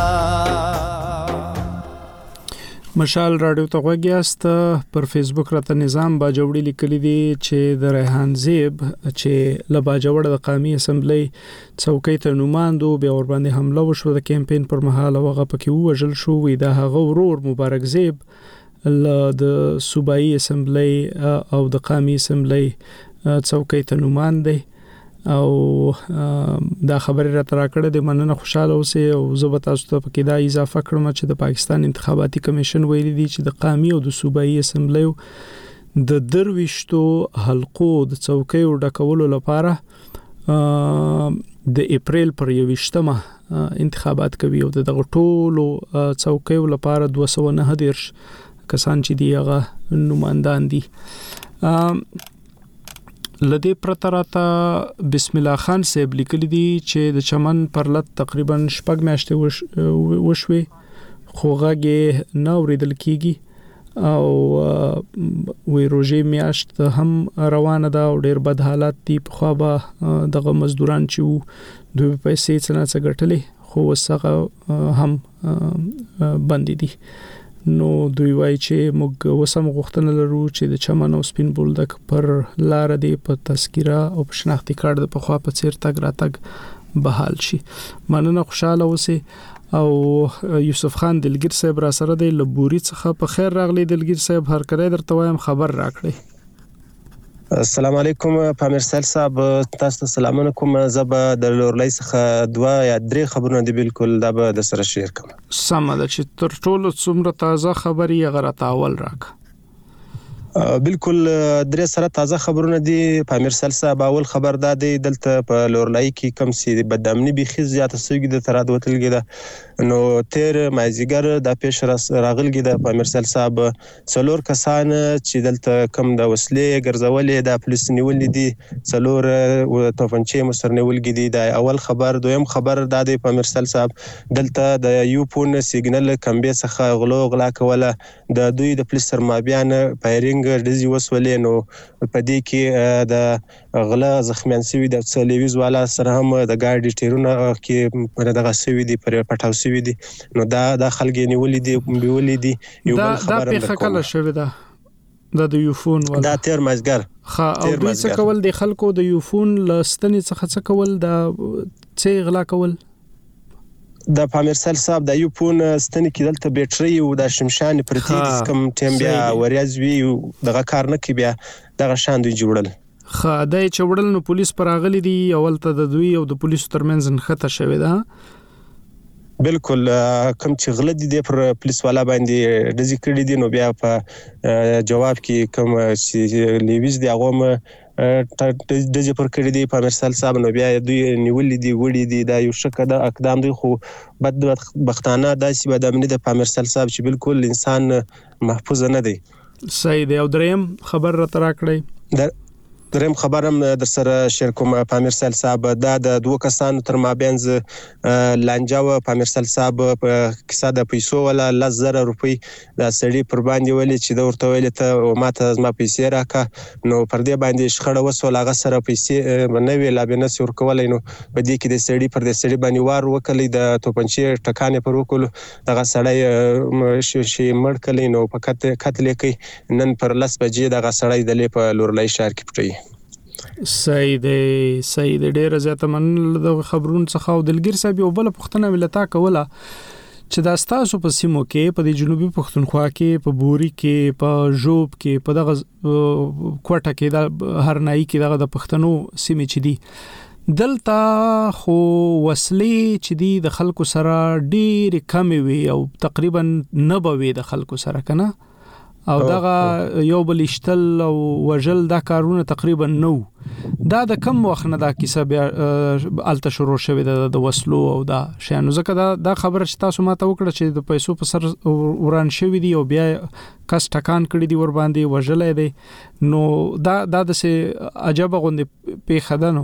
مشال رادیو ته غوږیاست. پر فیسبوک راته نظام باجوړی لیکلی دی چې د ریحان زیب چې له باجوړ د قومي اسمبلی څوکۍ ته نوماندو بیا ور باندې حمله وشو د کمپاین پر مهال هغه پکې وژل شو. وی دا هغه ورور مبارک زیب د صوبایي اسمبلی او د قومي اسمبلی څوکۍ ته نوماند دی او دا خبره را تر کړه د مننه خوشاله اوسه او زه به تاسو ته پکې دا اضافه کړم چې د پاکستان انتخاباتي کمیشن ویلي دی چې د قومي او د صوبایي اسمبلی د درويشتو حلقو د څوکۍ ډکولو لپاره د اپریل پر 21مه انتخابات کوي او دغه ټولو څوکۍ لپاره 219 کسان چې دی هغه نوماندان دي. لدې پرته راته بسم الله خان صاحب لیکلي دي چې د چمن پر لټ تقریبا 6 میاشتې وشوي خو غږ نه اوریدل کیږي او وی روزي میاشت هم روانه ده او ډیر بد حالات دي په خو به دغه مزدوران چې دوی پیسې څنګه ګټلې خو وسغه هم بند دي نو دوی وایي چې موږ وسم غوښتنه لرو چې د چمن او سپین بولدک پر لار دی په تذکره او په شناختی کارت په خوا په چیر تک راتګ بحال شي. مننه، خوشاله اوسئ. او یوسف خان دلګر صاحب را سره دی لبوري څخه. په خیر راغلی دلګر صاحب، هر کله درته وایم خبر راکړئ. السلام علیکم پامیر سیل صاحب، تاسو ته سلامونه کوم. زبا د لورلای څخه 2 یا 3 خبرونه دي بالکل دا به د سره شیر کوم. سم ده چې تر ټولو څومره تازه خبري غره اول راک. بالکل 3 سره تازه خبرونه دي پامیر سیل صاحب. اول خبر دا دی دلته په لورلای کې کم سي بدامني بيخي زیاته سوګي د تراد وتلګي ده نو تیر مازیګر د پیش راغلګي د پامیر سیل صاحب 4 کسان چې دلته کم د وسلې ګرځولې د پولیس نیولې دي 4 توفنچې مسر نیولګي دي. د اول خبر. دویم خبر دا دی پامیر سیل صاحب دلته د یوپون سیګنل کمبې څخه غلا کوله د دوی د پولیس سرمابيان فایرینګ ډزي وسولې نو په دې کې د غلا زخمیان سوي د څلويز والا سره هم د ګاډي ټیرونه کې دغه سوي دي پر پټاو سوي دي نو دا خلګ نیولې دي یو بل خبره دا په خلک شوی ده د یوفون والا دا تیر مازګر او دوی څه کول د خلکو د یوفون لستنې څخه څه کول د څه غلا کول د پامیر سیل صاحب د یوپون ستنې کې دلته بیټري او د شمشان پرتی د کم ټیم بیا وریازوي دغه کار نه کی بیا دغه شان دوی جوړل. خدای چې وړل نو پولیس پراغلي دي اول ته د دوی او د پولیسو ترمنځ نخته شوی ده. بالکل کوم چې غلط دي پر پولیس والا باندې دزي کړی دي نو بیا په جواب کې کوم چې لیویز دی هغه د پر کړی دی پامیر سیل صاحب نو بیا دوی نیولې دي وړي دي دا یو شکه د اقدام دی خو بدبختانه داسې بدامني د پامیر سیل صاحب چې بالکل انسان محفوظ نه دی. صحیح دی. او دریم خبر را ترا کړی دریم خبرم در سره شیر کوم پامیر سیل صاحب دا د 2 کسانو تر مابینز لانجاو پامیر سیل صاحب په کیسه د پیسو ولا 10000 روپۍ د سړي پر باندې ولې چې د ورته ویل ته ماته زما پیسې راکا نو پر دې باندې شخړه وسول هغه سره پیسې نه ویلا بنه سور کولای نو په دې کې د سړي پر د سړي باندې وار وکړي د توپنچې ټکانې پر وکړو دغه سړی شي مړ کړي نو په قتل کې نن پر 10 بجې دغه سړی د لې په لورلای شهر کې پټي. صحیح دی ډیر زیاته منل د خبرونو څخه. او دلګر صاحب یو بل پښتنه ملتا کوله چې دا ستاسو په سیمو کې په جنوبي پښتونخوا کې په بوري کې په ژوب کې په دغه کوټه کې د هرنای کې دغه د پښتنو سیمې چې دي دلته خو وسلې چې دي د خلکو سره ډېر کم وي او تقریبا نه بوي د خلکو سره کنه او دغه یو بل اشتل او وجل دا کارونه تقریبا نو دا د کم وخت نه دا کیسه بیا الته شروع شوه د وسلو او دا شانو ځکه دا خبره چې تاسو ماته وکړه چې د پیسو په سر وران شوی دی او بیا کس ټکان کړی دی ور باندې وجلې دی نو دا د سه عجب غوندې په خدانو.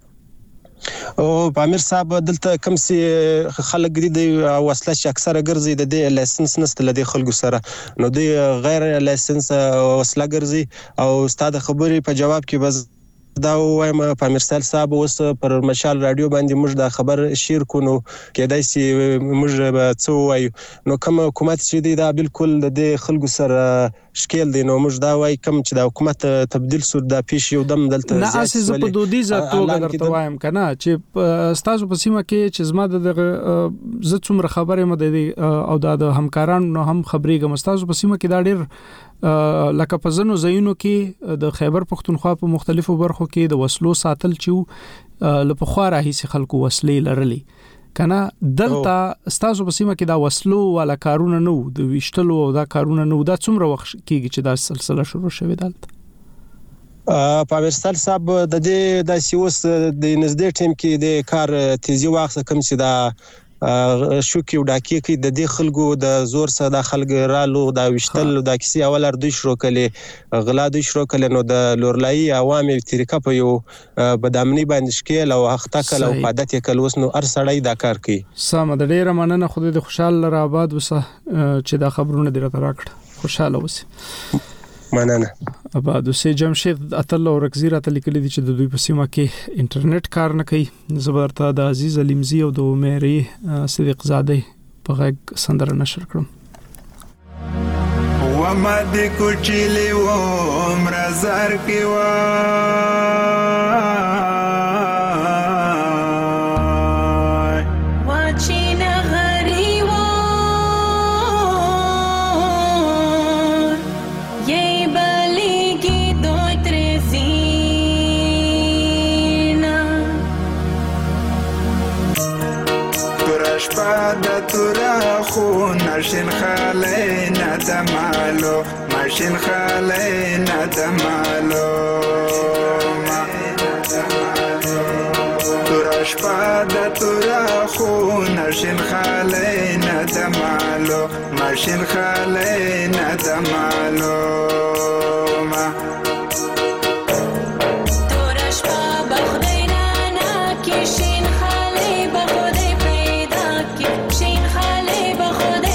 او پامیر صاحب دلته کوم سي خلک دي وسله چې اکثره ګرځي د دې لایسنس نشته لدی خلکو سره نو دوی غیر لایسنس وسله ګرځي او استاد خبري په جواب کې بس دا وایم پامیر سیل صاحب اوس پر مشال رادیو باندې موږ دا خبر شیر کونو کېدای سي موږ به څه وایو نو کوم حکومت چې دی دا بالکل د خلکو سره شکل دی نو موږ دا وای کوم چې دا حکومت تبديل سور دا پیش یو دم دلته نه اساس په دودیزه توګه درته وایم کنه چې تاسو په سیمه کې چې زما د زه څومره خبره مده دي او د همکارانو هم خبرېږم تاسو په سیمه کې دا ډېر لکه په ځنو ځایونو کې د خیبر پښتونخوا په مختلفو برخو کې د وسلو ساتل چې له پخوا راهیسې خلکو وسلې لرلې کنه دلته تاسو په سیمه کې دا وسلو والا کارونه نو د وشتلو او دا کارونه نو دا څومره وخت کېږي چې دا سلسله شروع شوه دلته پامیر سیل صاحب د دې د سیوس د نږدې ټیم کې د کار تیزی واخصه کوم چې دا شوکي وډاکی کې د دې خلکو د زور سره د خلک رالو د وشتل د کیسې اول اردوی شروع کړي غلا دوی شروع کړي نو د لورلای عوامي طریقه په یو بدامنی باندې شکل او اخته کله او عادت کله وس نو ار سړی دا کار کوي. سم د ډیره مننه خو د خوشاله را آباد وسه چې دا خبرونه درته راکړه خوشاله وسه. مننه. آباد وسه. جمشید اتل او رکزی راته لیکلي دي چې د دوی په سیمه کې انټرنیټ کار نه کوي. زبرته د عزیز علیمزی او د عمری صدیق زاده په غږ سندره نشر کړم. وما دې کوچلی و عمر زار کې و ماشین خاله ندمالو ماشین خاله ندمالو تورش پاده تورا خون ماشین خاله ندمالو ماشین خاله ندمالو تورش پا بخدای نانا کشین خاله بخدای پیدا کشین خاله بخدای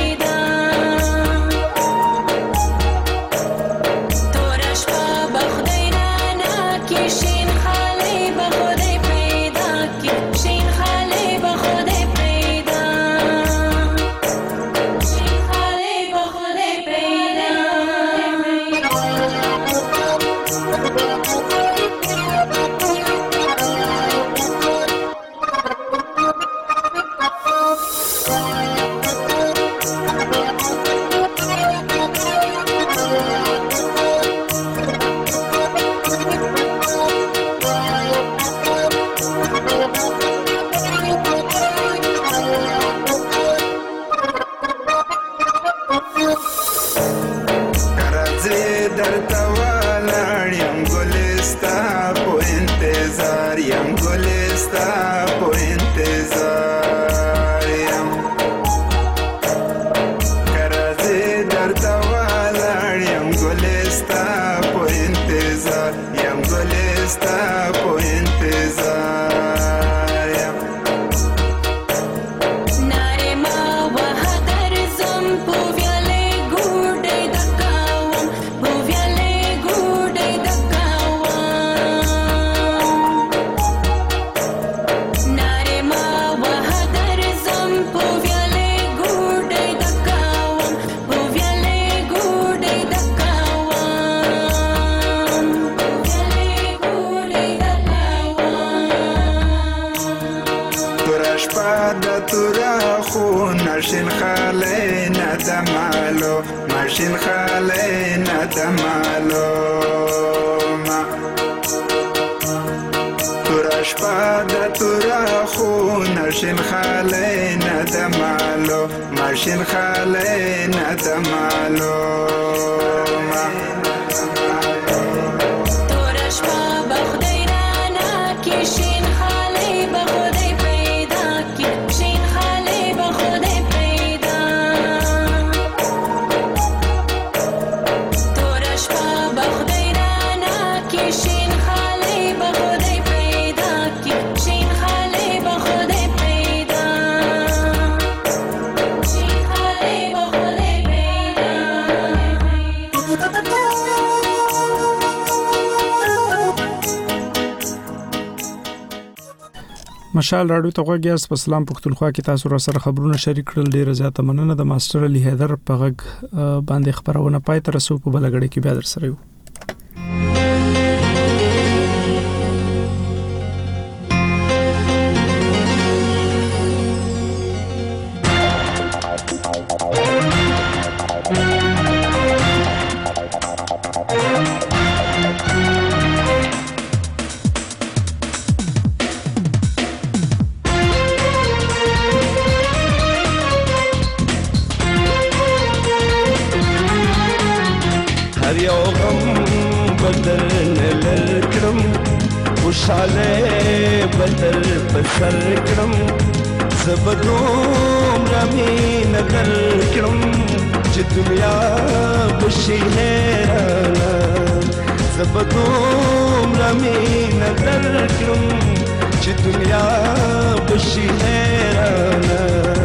ماشین خاله ندمالو ماشین خاله ندمالو تورش پاده تورا خون ماشین خاله ندمالو ماشین خاله ندمالو تورش پا بخدای نانا کشین خاله بخدای پیدا کشین خاله بخدای مشال راډیو ته غوږیاست په اسلام پښتونخوا کې تاسو را سره خبرونه شریک کړل. ډیره زیاته مننه. د ماستر علي حیدر په غږ باندې خبرونه پای ته رسو. په بلګړې کې بیا در سره یو. خوشاله بدل پر سر کړم زبدوم رمین در کرم چې دنیا بشي حیرانه زبدوم رمین در کرم چې دنیا بشي حیرانه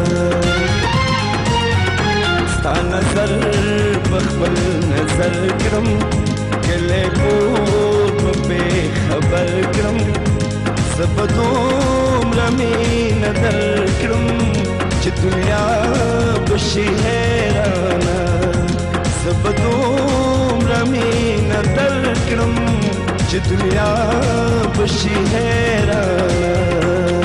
ستا نظر بخبل نظر کرم کله کور په خبر کرم زبدوم رمین در کرم چې دنیا بشي حیرانه زبدوم رمین در کرم چې دنیا بشي حیرانه